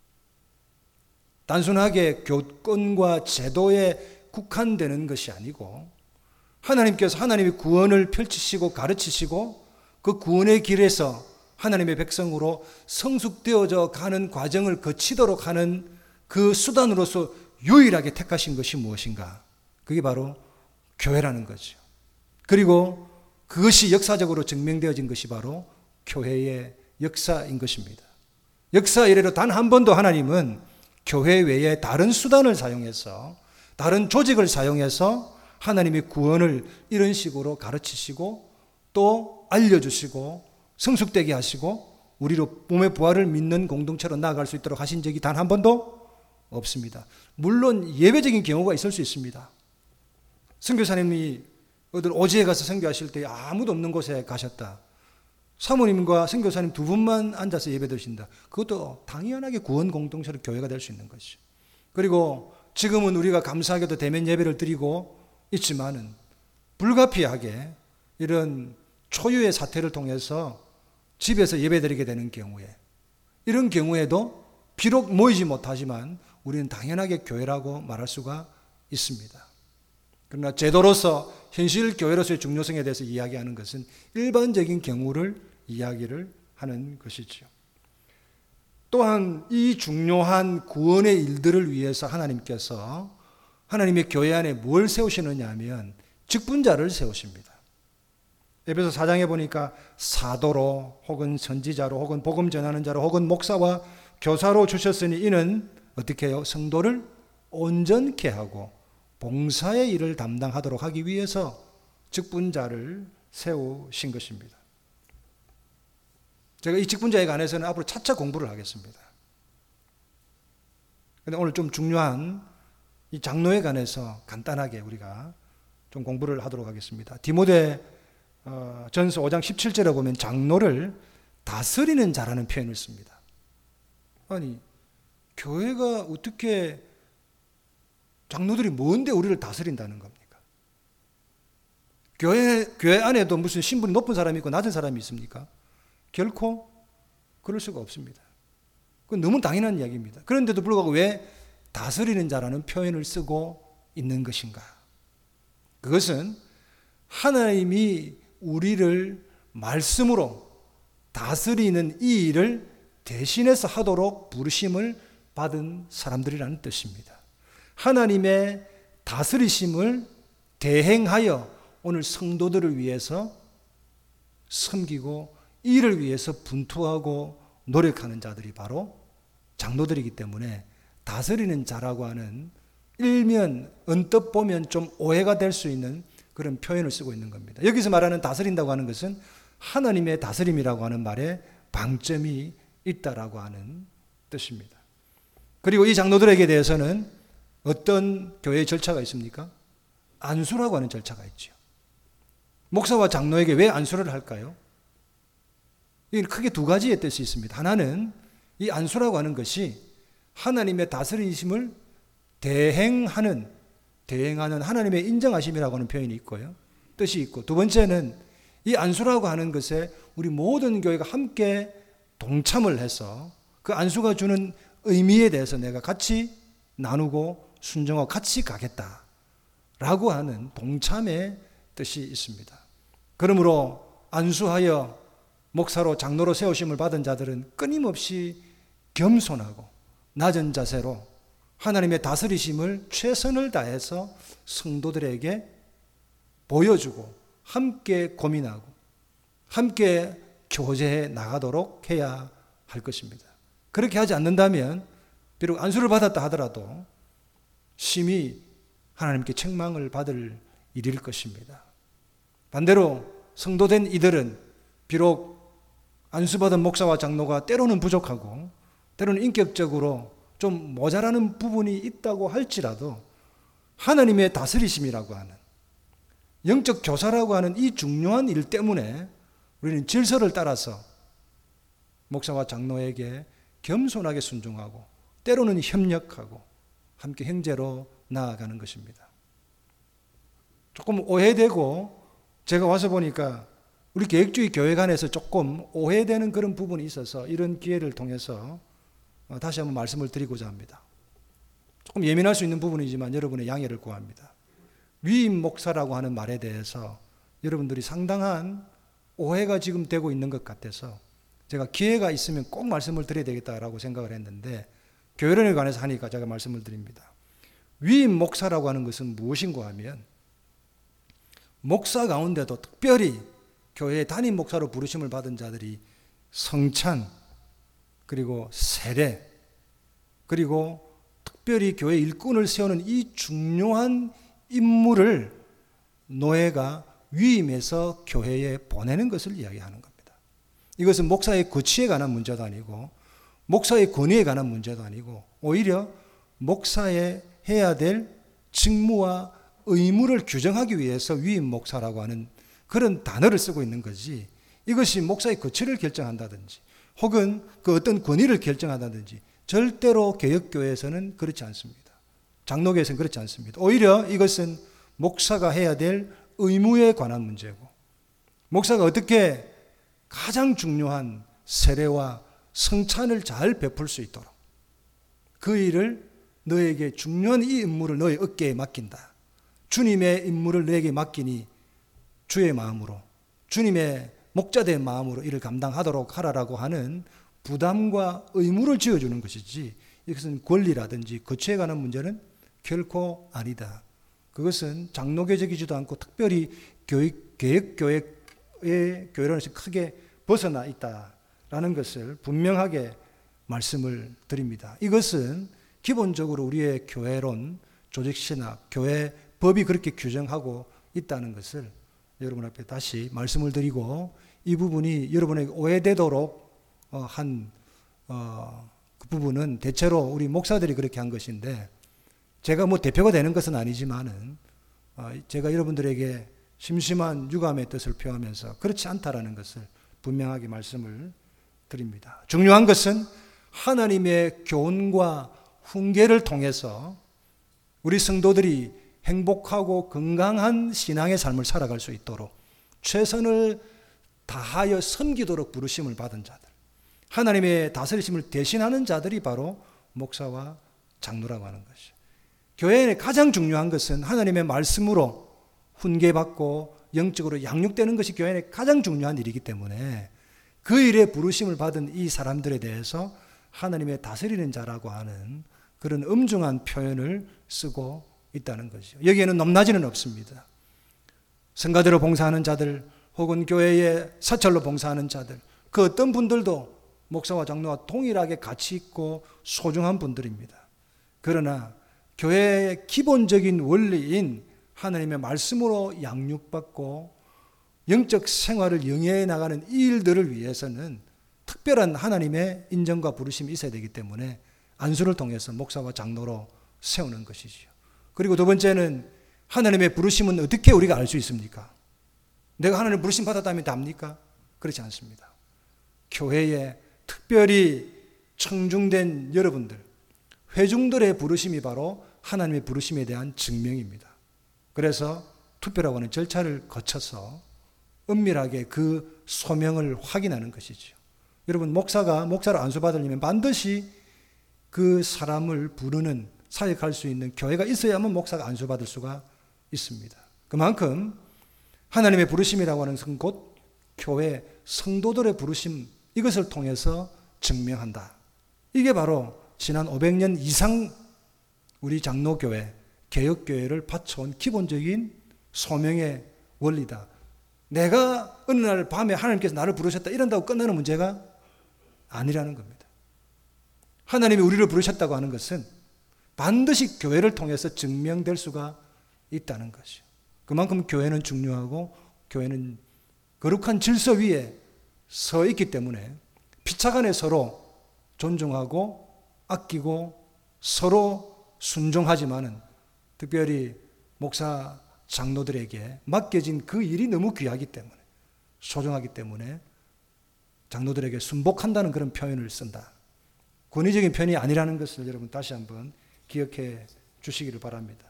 단순하게 교권과 제도에 국한되는 것이 아니고 하나님께서 하나님의 구원을 펼치시고 가르치시고 그 구원의 길에서 하나님의 백성으로 성숙되어져 가는 과정을 거치도록 하는 그 수단으로서 유일하게 택하신 것이 무엇인가? 그게 바로 교회라는 거죠. 그리고 그것이 역사적으로 증명되어진 것이 바로 교회의 역사인 것입니다. 역사 이래로 단 한 번도 하나님은 교회 외에 다른 수단을 사용해서, 다른 조직을 사용해서 하나님의 구원을 이런 식으로 가르치시고 또 알려주시고 성숙되게 하시고 우리로 몸의 부활을 믿는 공동체로 나아갈 수 있도록 하신 적이 단 한 번도 없습니다. 물론 예외적인 경우가 있을 수 있습니다. 선교사님이 어떤 오지에 가서 선교하실 때 아무도 없는 곳에 가셨다. 사모님과 선교사님 두 분만 앉아서 예배 드신다. 그것도 당연하게 구원 공동체로 교회가 될 수 있는 것이죠. 그리고 지금은 우리가 감사하게도 대면 예배를 드리고 있지만은 불가피하게 이런 초유의 사태를 통해서 집에서 예배 드리게 되는 경우에, 이런 경우에도 비록 모이지 못하지만 우리는 당연하게 교회라고 말할 수가 있습니다. 그러나 제도로서 현실 교회로서의 중요성에 대해서 이야기하는 것은 일반적인 경우를 이야기를 하는 것이지요. 또한 이 중요한 구원의 일들을 위해서 하나님께서 하나님의 교회 안에 뭘 세우시느냐 하면 직분자를 세우십니다. 에베소 사 장에 보니까 사도로 혹은 선지자로 혹은 복음 전하는 자로 혹은 목사와 교사로 주셨으니 이는 어떻게 해요? 성도를 온전케 하고 봉사의 일을 담당하도록 하기 위해서 직분자를 세우신 것입니다. 제가 이 직분자에 관해서는 앞으로 차차 공부를 하겠습니다. 그런데 오늘 좀 중요한 이 장로에 관해서 간단하게 우리가 좀 공부를 하도록 하겠습니다. 디모데 어, 전서 오 장 십칠 절에 보면 장로를 다스리는 자라는 표현을 씁니다. 아니, 교회가 어떻게, 장로들이 뭔데 우리를 다스린다는 겁니까? 교회, 교회 안에도 무슨 신분이 높은 사람이 있고 낮은 사람이 있습니까? 결코 그럴 수가 없습니다. 그건 너무 당연한 이야기입니다. 그런데도 불구하고 왜 다스리는 자라는 표현을 쓰고 있는 것인가? 그것은 하나님이 우리를 말씀으로 다스리는 이 일을 대신해서 하도록 부르심을 받은 사람들이라는 뜻입니다. 하나님의 다스리심을 대행하여 오늘 성도들을 위해서 섬기고 이를 위해서 분투하고 노력하는 자들이 바로 장로들이기 때문에 다스리는 자라고 하는 일면 언뜻 보면 좀 오해가 될 수 있는 그런 표현을 쓰고 있는 겁니다. 여기서 말하는 다스린다고 하는 것은 하나님의 다스림이라고 하는 말에 방점이 있다라고 하는 뜻입니다. 그리고 이 장로들에게 대해서는 어떤 교회의 절차가 있습니까? 안수라고 하는 절차가 있죠. 목사와 장로에게 왜 안수를 할까요? 이건 크게 두 가지의 뜻이 있습니다. 하나는 이 안수라고 하는 것이 하나님의 다스리심을 대행하는 대행하는 하나님의 인정하심이라고 하는 표현이 있고요. 뜻이 있고, 두 번째는 이 안수라고 하는 것에 우리 모든 교회가 함께 동참을 해서 그 안수가 주는 의미에 대해서 내가 같이 나누고 순종하고 같이 가겠다라고 하는 동참의 뜻이 있습니다. 그러므로 안수하여 목사로 장로로 세우심을 받은 자들은 끊임없이 겸손하고 낮은 자세로 하나님의 다스리심을 최선을 다해서 성도들에게 보여주고 함께 고민하고 함께 교제해 나가도록 해야 할 것입니다. 그렇게 하지 않는다면 비록 안수를 받았다 하더라도 심히 하나님께 책망을 받을 일일 것입니다. 반대로 성도된 이들은 비록 안수받은 목사와 장로가 때로는 부족하고 때로는 인격적으로 좀 모자라는 부분이 있다고 할지라도 하나님의 다스리심이라고 하는 영적 교사라고 하는 이 중요한 일 때문에 우리는 질서를 따라서 목사와 장로에게 겸손하게 순종하고 때로는 협력하고 함께 형제로 나아가는 것입니다. 조금 오해되고 제가 와서 보니까 우리 계획주의 교회 간에서 조금 오해되는 그런 부분이 있어서 이런 기회를 통해서 다시 한번 말씀을 드리고자 합니다. 조금 예민할 수 있는 부분이지만 여러분의 양해를 구합니다. 위임 목사라고 하는 말에 대해서 여러분들이 상당한 오해가 지금 되고 있는 것 같아서 제가 기회가 있으면 꼭 말씀을 드려야 되겠다라고 생각을 했는데 교회론에 관해서 하니까 제가 말씀을 드립니다. 위임 목사라고 하는 것은 무엇인가 하면 목사 가운데도 특별히 교회의 담임 목사로 부르심을 받은 자들이 성찬 그리고 세례 그리고 특별히 교회 일꾼을 세우는 이 중요한 임무를 노예가 위임해서 교회에 보내는 것을 이야기하는 겁니다. 이것은 목사의 거취에 관한 문제도 아니고 목사의 권위에 관한 문제도 아니고 오히려 목사의 해야 될 직무와 의무를 규정하기 위해서 위임 목사라고 하는 그런 단어를 쓰고 있는 거지, 이것이 목사의 거취를 결정한다든지 혹은 그 어떤 권위를 결정한다든지 절대로 개혁교회에서는 그렇지 않습니다. 장로교에서는 그렇지 않습니다. 오히려 이것은 목사가 해야 될 의무에 관한 문제고 목사가 어떻게 가장 중요한 세례와 성찬을 잘 베풀 수 있도록 그 일을 너에게 중요한 이 임무를 너의 어깨에 맡긴다. 주님의 임무를 너에게 맡기니 주의 마음으로 주님의 목자된 마음으로 이를 감당하도록 하라라고 하는 부담과 의무를 지어주는 것이지 이것은 권리라든지 거취에 관한 문제는 결코 아니다. 그것은 장로교적이지도 않고 특별히 교육, 개혁교회의 교회론에서 크게 벗어나 있다라는 것을 분명하게 말씀을 드립니다. 이것은 기본적으로 우리의 교회론, 조직신학, 교회 법이 그렇게 규정하고 있다는 것을 여러분 앞에 다시 말씀을 드리고 이 부분이 여러분에게 오해되도록 한 어, 그 부분은 대체로 우리 목사들이 그렇게 한 것인데 제가 뭐 대표가 되는 것은 아니지만은 어, 제가 여러분들에게 심심한 유감의 뜻을 표하면서 그렇지 않다라는 것을 분명하게 말씀을 드립니다. 중요한 것은 하나님의 교훈과 훈계를 통해서 우리 성도들이 행복하고 건강한 신앙의 삶을 살아갈 수 있도록 최선을 다하여 섬기도록 부르심을 받은 자들, 하나님의 다스리심을 대신하는 자들이 바로 목사와 장로라고 하는 것이죠. 교회에 가장 중요한 것은 하나님의 말씀으로 훈계받고 영적으로 양육되는 것이 교회의 가장 중요한 일이기 때문에 그 일에 부르심을 받은 이 사람들에 대해서 하나님의 다스리는 자라고 하는 그런 엄중한 표현을 쓰고 있다는 것이죠. 여기에는 높낮이는 없습니다. 성가대로 봉사하는 자들 혹은 교회의 사찰로 봉사하는 자들 그 어떤 분들도 목사와 장로와 동일하게 가치 있고 소중한 분들입니다. 그러나 교회의 기본적인 원리인 하나님의 말씀으로 양육받고 영적 생활을 영위해 나가는 이 일들을 위해서는 특별한 하나님의 인정과 부르심이 있어야 되기 때문에 안수를 통해서 목사와 장로로 세우는 것이지요. 그리고 두 번째는 하나님의 부르심은 어떻게 우리가 알 수 있습니까? 내가 하나님의 부르심 받았다면 답니까? 그렇지 않습니다. 교회에 특별히 청중된 여러분들, 회중들의 부르심이 바로 하나님의 부르심에 대한 증명입니다. 그래서 투표라고 하는 절차를 거쳐서 은밀하게 그 소명을 확인하는 것이죠. 여러분, 목사가 목사로 안수받으려면 반드시 그 사람을 부르는, 사역할 수 있는 교회가 있어야만 목사가 안수받을 수가 있습니다. 그만큼 하나님의 부르심이라고 하는 것은 곧 교회 성도들의 부르심, 이것을 통해서 증명한다. 이게 바로 지난 오백 년 이상 우리 장로교회, 개혁교회를 바쳐온 기본적인 소명의 원리다. 내가 어느 날 밤에 하나님께서 나를 부르셨다 이런다고 끝나는 문제가 아니라는 겁니다. 하나님이 우리를 부르셨다고 하는 것은 반드시 교회를 통해서 증명될 수가 있다는 것이죠. 그만큼 교회는 중요하고 교회는 거룩한 질서 위에 서 있기 때문에 피차간에 서로 존중하고 아끼고 서로 순종하지만은 특별히 목사 장로들에게 맡겨진 그 일이 너무 귀하기 때문에, 소중하기 때문에 장로들에게 순복한다는 그런 표현을 쓴다. 권위적인 표현이 아니라는 것을 여러분 다시 한번 기억해 주시기를 바랍니다.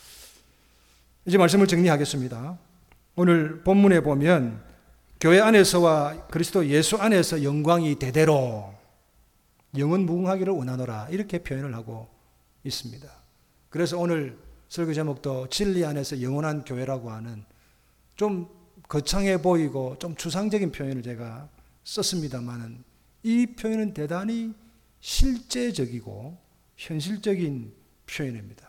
이제 말씀을 정리하겠습니다. 오늘 본문에 보면 교회 안에서와 그리스도 예수 안에서 영광이 대대로 영원 무궁하기를 원하노라, 이렇게 표현을 하고 있습니다. 그래서 오늘 설교 제목도 진리 안에서 영원한 교회라고 하는 좀 거창해 보이고 좀 추상적인 표현을 제가 썼습니다만은 이 표현은 대단히 실제적이고 현실적인 표현입니다.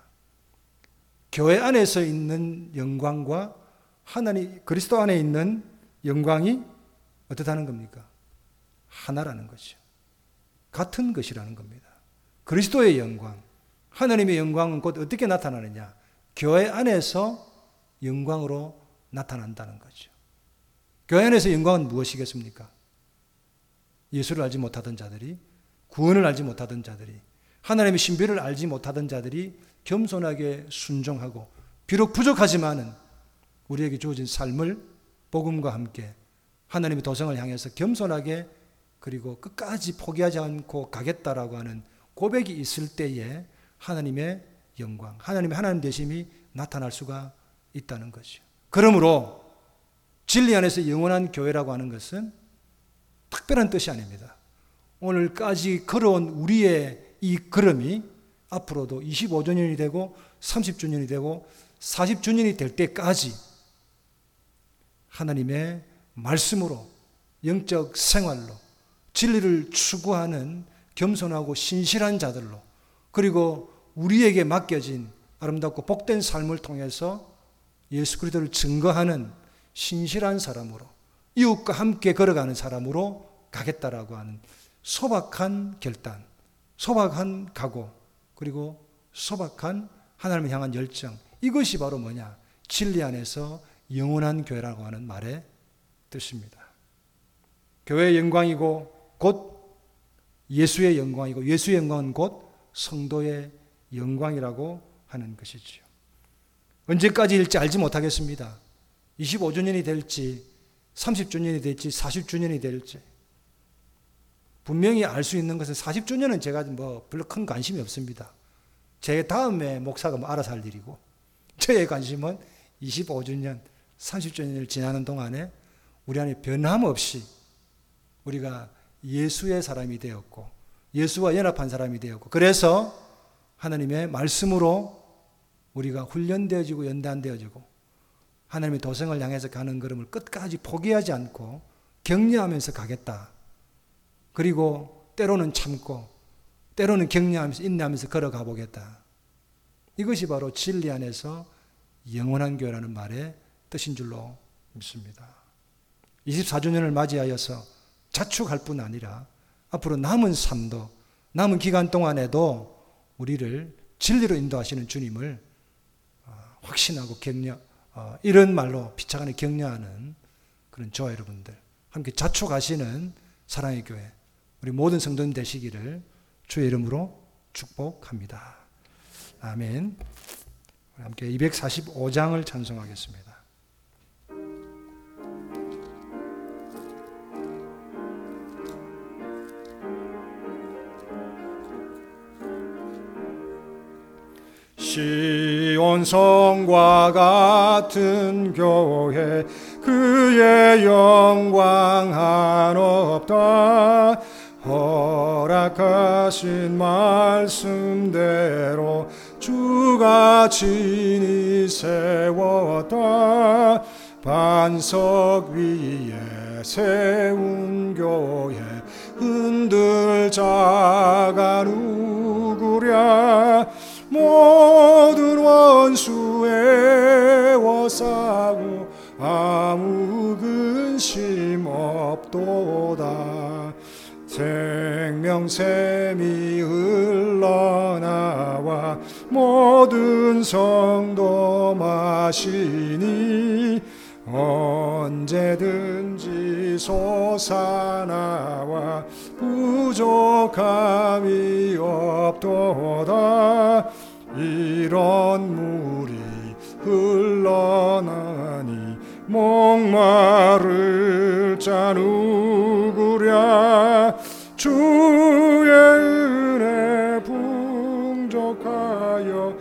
교회 안에서 있는 영광과 하나님 그리스도 안에 있는 영광이 어떻다는 겁니까? 하나라는 것이죠. 같은 것이라는 겁니다. 그리스도의 영광, 하나님의 영광은 곧 어떻게 나타나느냐? 교회 안에서 영광으로 나타난다는 거죠. 교회 안에서 영광은 무엇이겠습니까? 예수를 알지 못하던 자들이, 구원을 알지 못하던 자들이, 하나님의 신비를 알지 못하던 자들이 겸손하게 순종하고, 비록 부족하지만은 우리에게 주어진 삶을 복음과 함께 하나님의 도성을 향해서 겸손하게 그리고 끝까지 포기하지 않고 가겠다라고 하는 고백이 있을 때에 하나님의 영광, 하나님의 하나님 되심이 나타날 수가 있다는 것이죠. 그러므로 진리 안에서 영원한 교회라고 하는 것은 특별한 뜻이 아닙니다. 오늘까지 걸어온 우리의 이 걸음이 앞으로도 이십오 주년이 되고 삼십 주년이 되고 사십 주년이 될 때까지 하나님의 말씀으로, 영적 생활로, 진리를 추구하는 겸손하고 신실한 자들로, 그리고 우리에게 맡겨진 아름답고 복된 삶을 통해서 예수 그리스도를 증거하는 신실한 사람으로, 이웃과 함께 걸어가는 사람으로 가겠다라고 하는 소박한 결단, 소박한 각오, 그리고 소박한 하나님을 향한 열정, 이것이 바로 뭐냐? 진리 안에서 영원한 교회라고 하는 말의 뜻입니다. 교회의 영광이고 곧 예수의 영광이고, 예수의 영광은 곧 성도의 영광이라고 하는 것이지요. 언제까지일지 알지 못하겠습니다. 이십오 주년이 될지 삼십 주년이 될지 사십 주년이 될지. 분명히 알 수 있는 것은 사십 주년은 제가 뭐 별로 큰 관심이 없습니다. 제 다음에 목사가 뭐 알아서 할 일이고, 저의 관심은 이십오 주년, 삼십 주년을 지나는 동안에 우리 안에 변함없이 우리가 예수의 사람이 되었고, 예수와 연합한 사람이 되었고, 그래서 하나님의 말씀으로 우리가 훈련되어지고 연단되어지고 하나님의 도성을 향해서 가는 걸음을 끝까지 포기하지 않고 격려하면서 가겠다. 그리고 때로는 참고 때로는 격려하면서 인내하면서 걸어가 보겠다. 이것이 바로 진리 안에서 영원한 교회라는 말의 뜻인 줄로 믿습니다. 이십사 주년을 맞이하여서 자축할 뿐 아니라 앞으로 남은 삶도, 남은 기간 동안에도 우리를 진리로 인도하시는 주님을 확신하고 격려, 이런 말로 피차간에 격려하는 그런 저와 여러분들, 함께 자축하시는 사랑의 교회, 우리 모든 성도님 되시기를 주의 이름으로 축복합니다. 아멘. 함께 이백사십오 장을 찬송하겠습니다. 시온 성과 같은 교회 그의 영광 한없다. 허락하신 말씀대로 주가 친히 세웠다. 반석 위에 세운 교회 흔들 자가 누구랴. 모든 원수 애워싸고 아무 근심 없도다. 생명샘이 흘러나와 모든 성도 마시니 언제든지 솟아나와 부족함이 없도다. 이런 물이 흘러나니 목마를 자 누구랴. 주의 은혜 풍족하여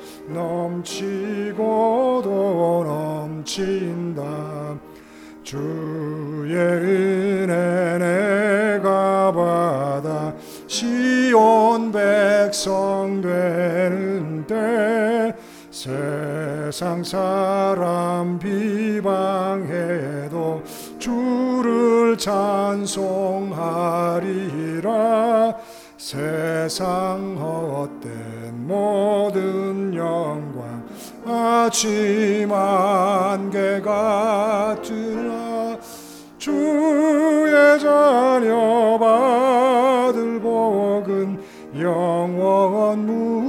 넘치고도 넘친다. 주의 은혜 내가 받아 시온 백성 되는 때 세상 사람 비방해도 주를 찬송하리라. 세상 헛된 모든 영광 아침 안개 같으나 주의 자녀 받을 복은 영원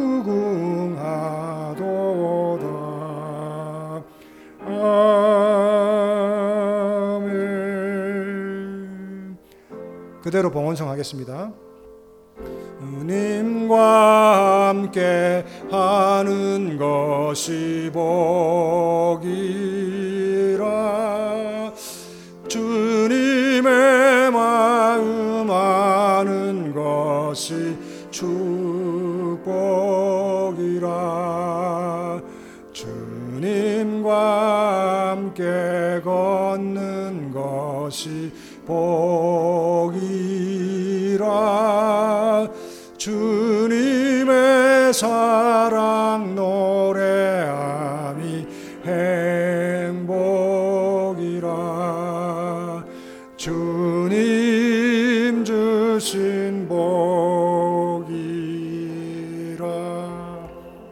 무궁하도다. 아멘. 그대로 봉헌성하겠습니다. 주님과 함께 하는 것이 복이라. 주님의 마음 아는 것이 축복이라. 주님과 함께 걷는 것이 복이라. 주님의 사랑 노래함이 행복이라. 주님 주신 복이라.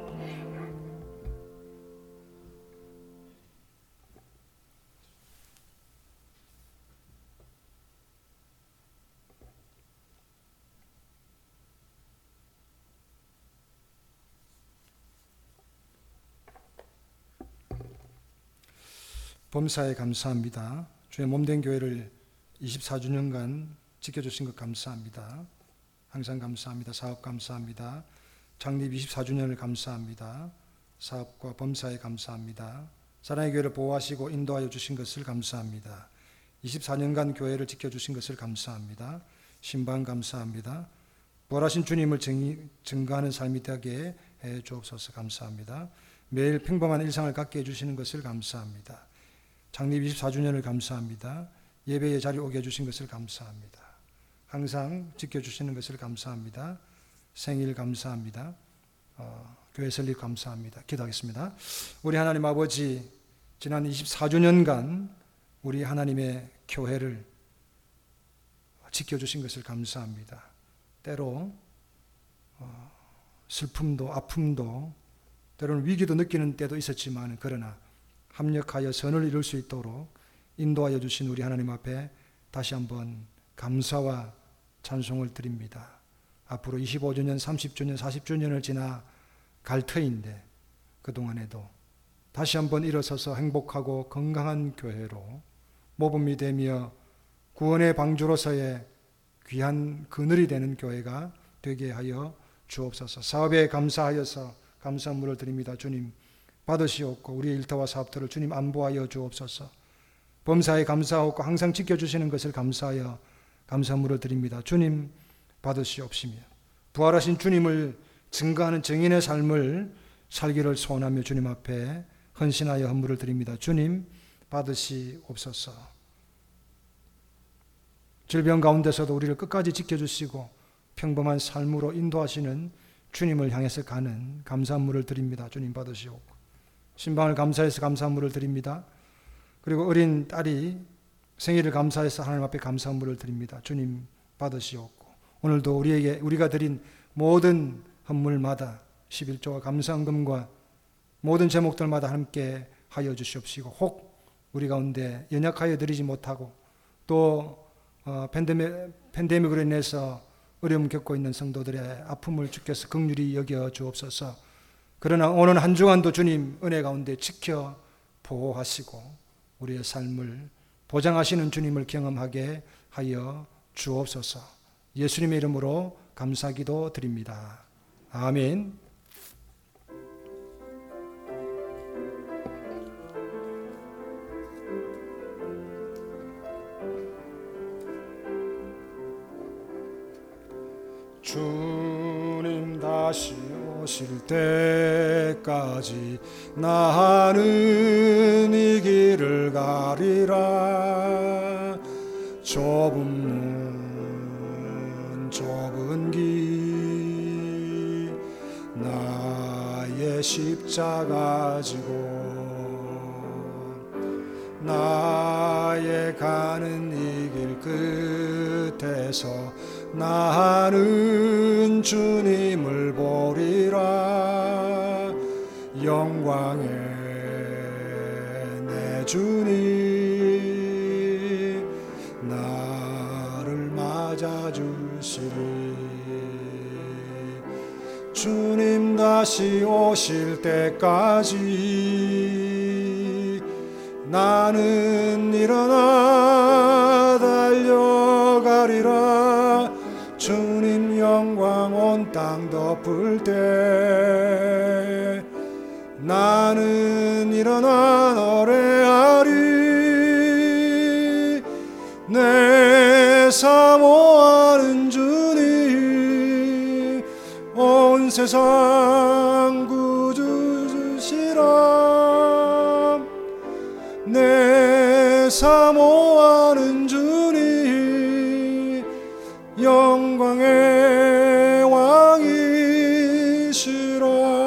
범사에 감사합니다. 주의 몸된 교회를 이십사 주년간 지켜주신 것 감사합니다. 항상 감사합니다. 사업 감사합니다. 창립 이십사 주년을 감사합니다. 사업과 범사에 감사합니다. 사랑의 교회를 보호하시고 인도하여 주신 것을 감사합니다. 이십사 년간 교회를 지켜주신 것을 감사합니다. 신방 감사합니다. 부활하신 주님을 증거하는 삶이 되게 해 주옵소서. 감사합니다. 매일 평범한 일상을 갖게 해주시는 것을 감사합니다. 창립 이십사 주년을 감사합니다. 예배의 자리에 오게 해주신 것을 감사합니다. 항상 지켜주시는 것을 감사합니다. 생일 감사합니다. 어, 교회 설립 감사합니다. 기도하겠습니다. 우리 하나님 아버지, 지난 이십사 주년간 우리 하나님의 교회를 지켜주신 것을 감사합니다. 때로 어, 슬픔도 아픔도 때로는 위기도 느끼는 때도 있었지만 그러나 합력하여 선을 이룰 수 있도록 인도하여 주신 우리 하나님 앞에 다시 한번 감사와 찬송을 드립니다. 앞으로 이십오 주년, 삼십 주년, 사십 주년을 지나 갈 터인데 그동안에도 다시 한번 일어서서 행복하고 건강한 교회로 모범이 되며 구원의 방주로서의 귀한 그늘이 되는 교회가 되게 하여 주옵소서. 사업에 감사하여서 감사물을 드립니다. 주님 받으시옵고 우리의 일터와 사업들을 주님 안보하여 주옵소서. 범사에 감사하고 항상 지켜주시는 것을 감사하여 감사물을 드립니다. 주님 받으시옵시며 부활하신 주님을 증거하는 증인의 삶을 살기를 소원하며 주님 앞에 헌신하여 헌물을 드립니다. 주님 받으시옵소서. 질병 가운데서도 우리를 끝까지 지켜주시고 평범한 삶으로 인도하시는 주님을 향해서 가는 감사물을 드립니다. 주님 받으시옵고, 신방을 감사해서 감사물을 드립니다. 그리고 어린 딸이 생일을 감사해서 하나님 앞에 감사물을 드립니다. 주님 받으시옵고, 오늘도 우리에게 우리가 드린 모든 헌물마다 십일조와 감사헌금과 모든 제목들마다 함께 하여 주시옵시고, 혹 우리 가운데 연약하여 드리지 못하고 또 어, 팬데믹, 팬데믹으로 인해서 어려움 겪고 있는 성도들의 아픔을 주께서 긍휼히 여겨 주옵소서. 그러나 오늘 한 주간도 주님 은혜 가운데 지켜 보호하시고 우리의 삶을 보장하시는 주님을 경험하게 하여 주옵소서. 예수님의 이름으로 감사기도 드립니다. 아멘. 주님 다시 오실 때까지 나는 이 길을 가리라. 좁은 문 좁은 길 나의 십자가 지고 나의 가는 이 길 끝에서 나는 주님을 보리라. 영광의 내 주님 나를 맞아주시리. 주님 다시 오실 때까지 나는 일어나 달려가리라. 주님 영광 온 땅 덮을 때 나는 일어나 노래하리. 내 사모하는 주님 온 세상 구주 주시라. 내 사모하는 주님 영광의 왕이시라.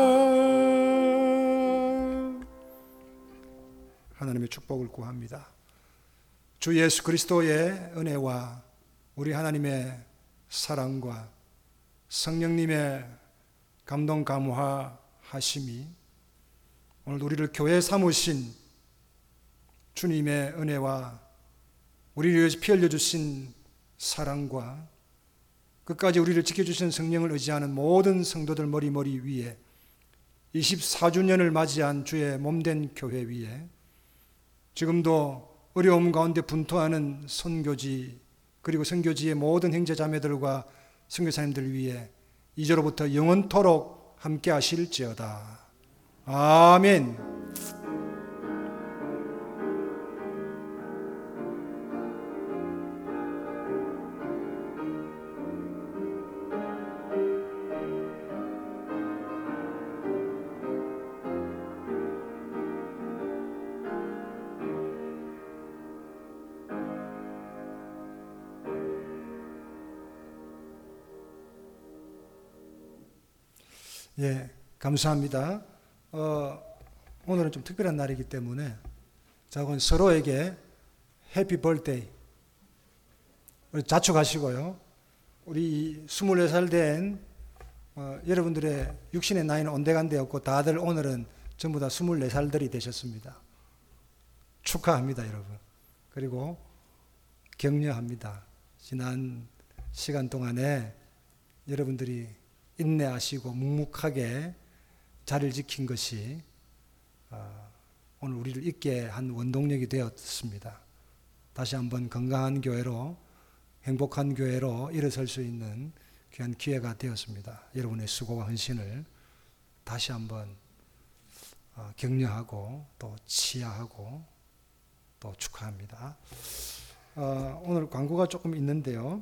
하나님의 축복을 구합니다. 주 예수 그리스도의 은혜와 우리 하나님의 사랑과 성령님의 감동 감화하심이 오늘 우리를 교회 삼으신 주님의 은혜와 우리를 위해서 피 흘려 주신 사랑과 끝까지 우리를 지켜주신 성령을 의지하는 모든 성도들 머리머리 위에 이십사 주년을 맞이한 주의 몸된 교회 위에 지금도 어려움 가운데 분투하는 선교지 그리고 선교지의 모든 형제자매들과 선교사님들 위해 이제로부터 영원토록 함께 하실지어다. 아멘. 예, 감사합니다. 어, 오늘은 좀 특별한 날이기 때문에 자, 그럼 서로에게 해피 벌데이 우리 자축하시고요. 우리 스물네 살 된 어, 여러분들의 육신의 나이는 온데간데 없고 다들 오늘은 전부 다 스물네 살들이 되셨습니다. 축하합니다, 여러분. 그리고 격려합니다. 지난 시간 동안에 여러분들이 인내하시고 묵묵하게 자리를 지킨 것이 오늘 우리를 있게 한 원동력이 되었습니다. 다시 한번 건강한 교회로, 행복한 교회로 일어설 수 있는 귀한 기회가 되었습니다. 여러분의 수고와 헌신을 다시 한번 격려하고 또 치하하고 또 축하합니다. 오늘 광고가 조금 있는데요.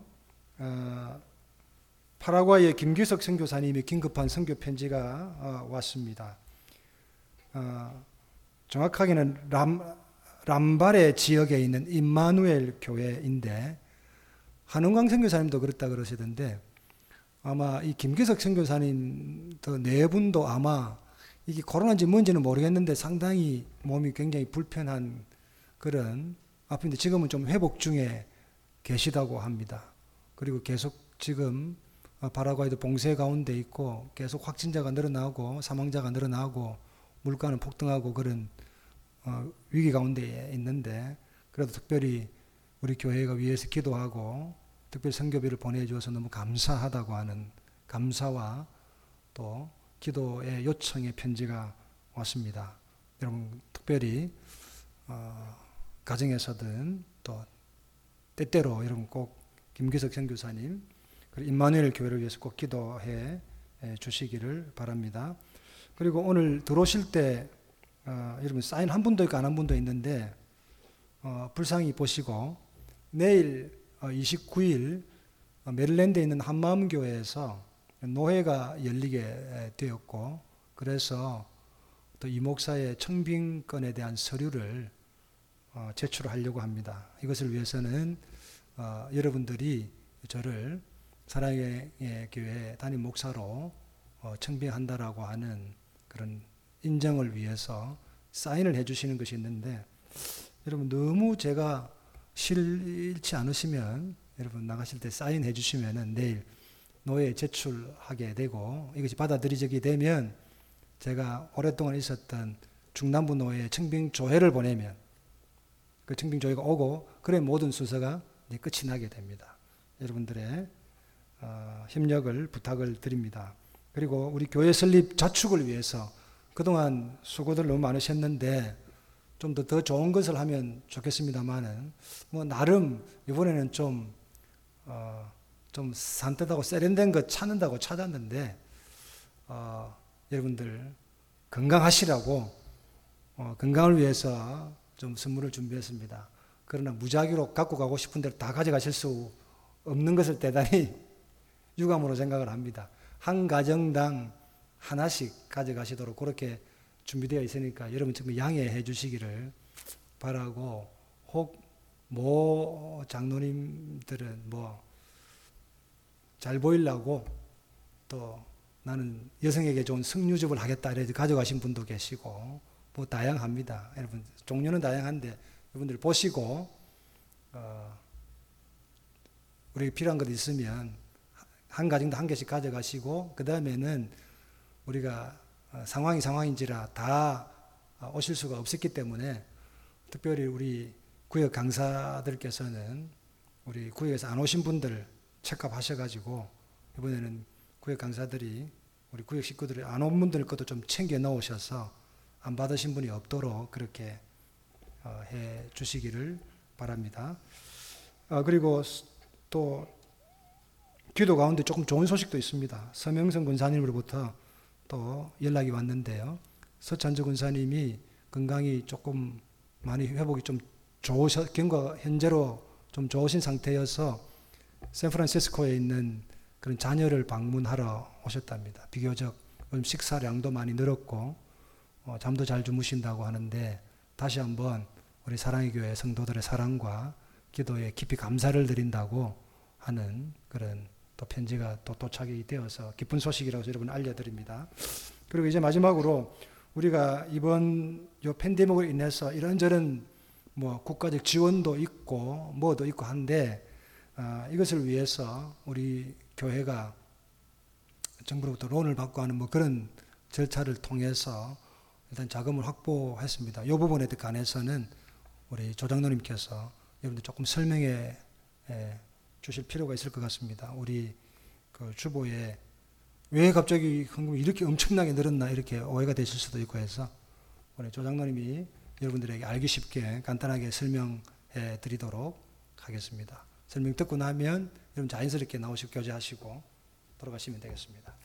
파라과이의 김규석 선교사님이 긴급한 선교 편지가 왔습니다. 어, 정확하게는 람, 람바레 지역에 있는 임마누엘 교회인데 한은광 선교사님도 그렇다 그러시던데 아마 이 김기석 선교사님 네 분도 아마 이게 코로나인지 뭔지는 모르겠는데 상당히 몸이 굉장히 불편한 그런 아픈데 지금은 좀 회복 중에 계시다고 합니다. 그리고 계속 지금 파라과이도 봉쇄 가운데 있고 계속 확진자가 늘어나고 사망자가 늘어나고 물가는 폭등하고 그런 어, 위기 가운데 있는데 그래도 특별히 우리 교회가 위에서 기도하고 특별히 선교비를 보내주어서 너무 감사하다고 하는 감사와 또 기도의 요청의 편지가 왔습니다. 여러분 특별히 어, 가정에서든 또 때때로 여러분 꼭 김기석 선교사님 그리고 임마누엘 교회를 위해서 꼭 기도해 주시기를 바랍니다. 그리고 오늘 들어오실 때 어, 여러분 사인 한 분도 있고 안 한 분도 있는데 어, 불쌍히 보시고 내일 어, 이십구 일 어, 메릴랜드에 있는 한마음교회에서 노회가 열리게 되었고 그래서 또 이 목사의 청빙권에 대한 서류를 어, 제출하려고 합니다. 이것을 위해서는 어, 여러분들이 저를 사랑의 교회 담임 목사로 어, 청빙한다라고 하는 그런 인정을 위해서 사인을 해주시는 것이 있는데 여러분 너무 제가 싫지 않으시면 여러분 나가실 때 사인해 주시면은 내일 노예에 제출하게 되고 이것이 받아들이게 되면 제가 오랫동안 있었던 중남부 노예 청빙조회를 보내면 그 청빙조회가 오고 그래 모든 순서가 이제 끝이 나게 됩니다. 여러분들의 어, 협력을 부탁을 드립니다. 그리고 우리 교회 설립 자축을 위해서 그동안 수고들 너무 많으셨는데 좀 더 더 좋은 것을 하면 좋겠습니다만은 뭐 나름 이번에는 좀 어, 좀 산뜻하고 세련된 것 찾는다고 찾았는데 어, 여러분들 건강하시라고 어, 건강을 위해서 좀 선물을 준비했습니다. 그러나 무작위로 갖고 가고 싶은 대로 다 가져가실 수 없는 것을 대단히 유감으로 생각을 합니다. 한 가정당 하나씩 가져가시도록 그렇게 준비되어 있으니까 여러분 정말 양해해 주시기를 바라고 혹 모 장로님들은 뭐 잘 보이려고 또 나는 여성에게 좋은 석류즙을 하겠다 이래서 가져가신 분도 계시고 뭐 다양합니다. 여러분 종류는 다양한데 여러분들 보시고 어, 우리에게 필요한 것 있으면 한 가정도 한 개씩 가져가시고 그 다음에는 우리가 상황이 상황인지라 다 오실 수가 없었기 때문에 특별히 우리 구역 강사들께서는 우리 구역에서 안 오신 분들 체크하셔가지고 이번에는 구역 강사들이 우리 구역 식구들이 안 온 분들 것도 좀 챙겨 넣으셔서 안 받으신 분이 없도록 그렇게 해 주시기를 바랍니다. 그리고 또 기도 가운데 조금 좋은 소식도 있습니다. 서명선 군사님으로부터 또 연락이 왔는데요. 서찬주 군사님이 건강이 조금 많이 회복이 좀 좋으셔, 경과 현재로 좀 좋으신 상태여서 샌프란시스코에 있는 그런 자녀를 방문하러 오셨답니다. 비교적 식사량도 많이 늘었고 어, 잠도 잘 주무신다고 하는데 다시 한번 우리 사랑의 교회 성도들의 사랑과 기도에 깊이 감사를 드린다고 하는 그런 또 편지가 또 도착이 되어서 기쁜 소식이라고 여러분 알려드립니다. 그리고 이제 마지막으로 우리가 이번 요 팬데믹으로 인해서 이런저런 뭐 국가적 지원도 있고 뭐도 있고 한데 어, 이것을 위해서 우리 교회가 정부로부터 론을 받고 하는 뭐 그런 절차를 통해서 일단 자금을 확보했습니다. 이 부분에 관해서는 우리 조장로님께서 여러분들 조금 설명해 에, 주실 필요가 있을 것 같습니다. 우리 그 주보에 왜 갑자기 헌금이 이렇게 엄청나게 늘었나 이렇게 오해가 되실 수도 있고 해서 우리 조장로님이 여러분들에게 알기 쉽게 간단하게 설명해 드리도록 하겠습니다. 설명 듣고 나면 여러분 자연스럽게 나오시고 교제하시고 돌아가시면 되겠습니다.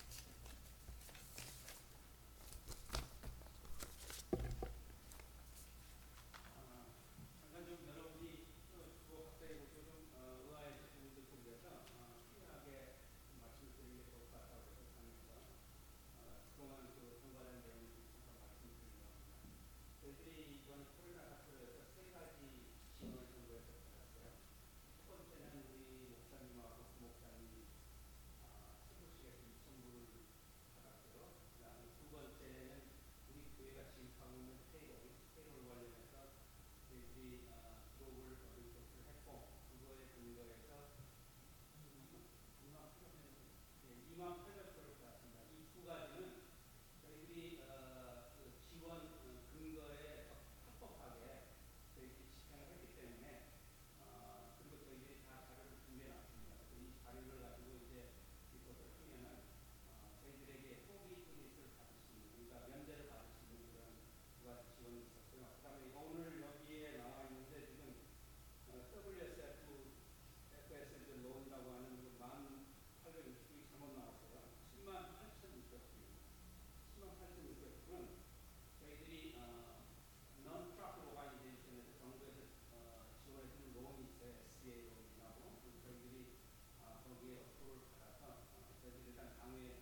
강의에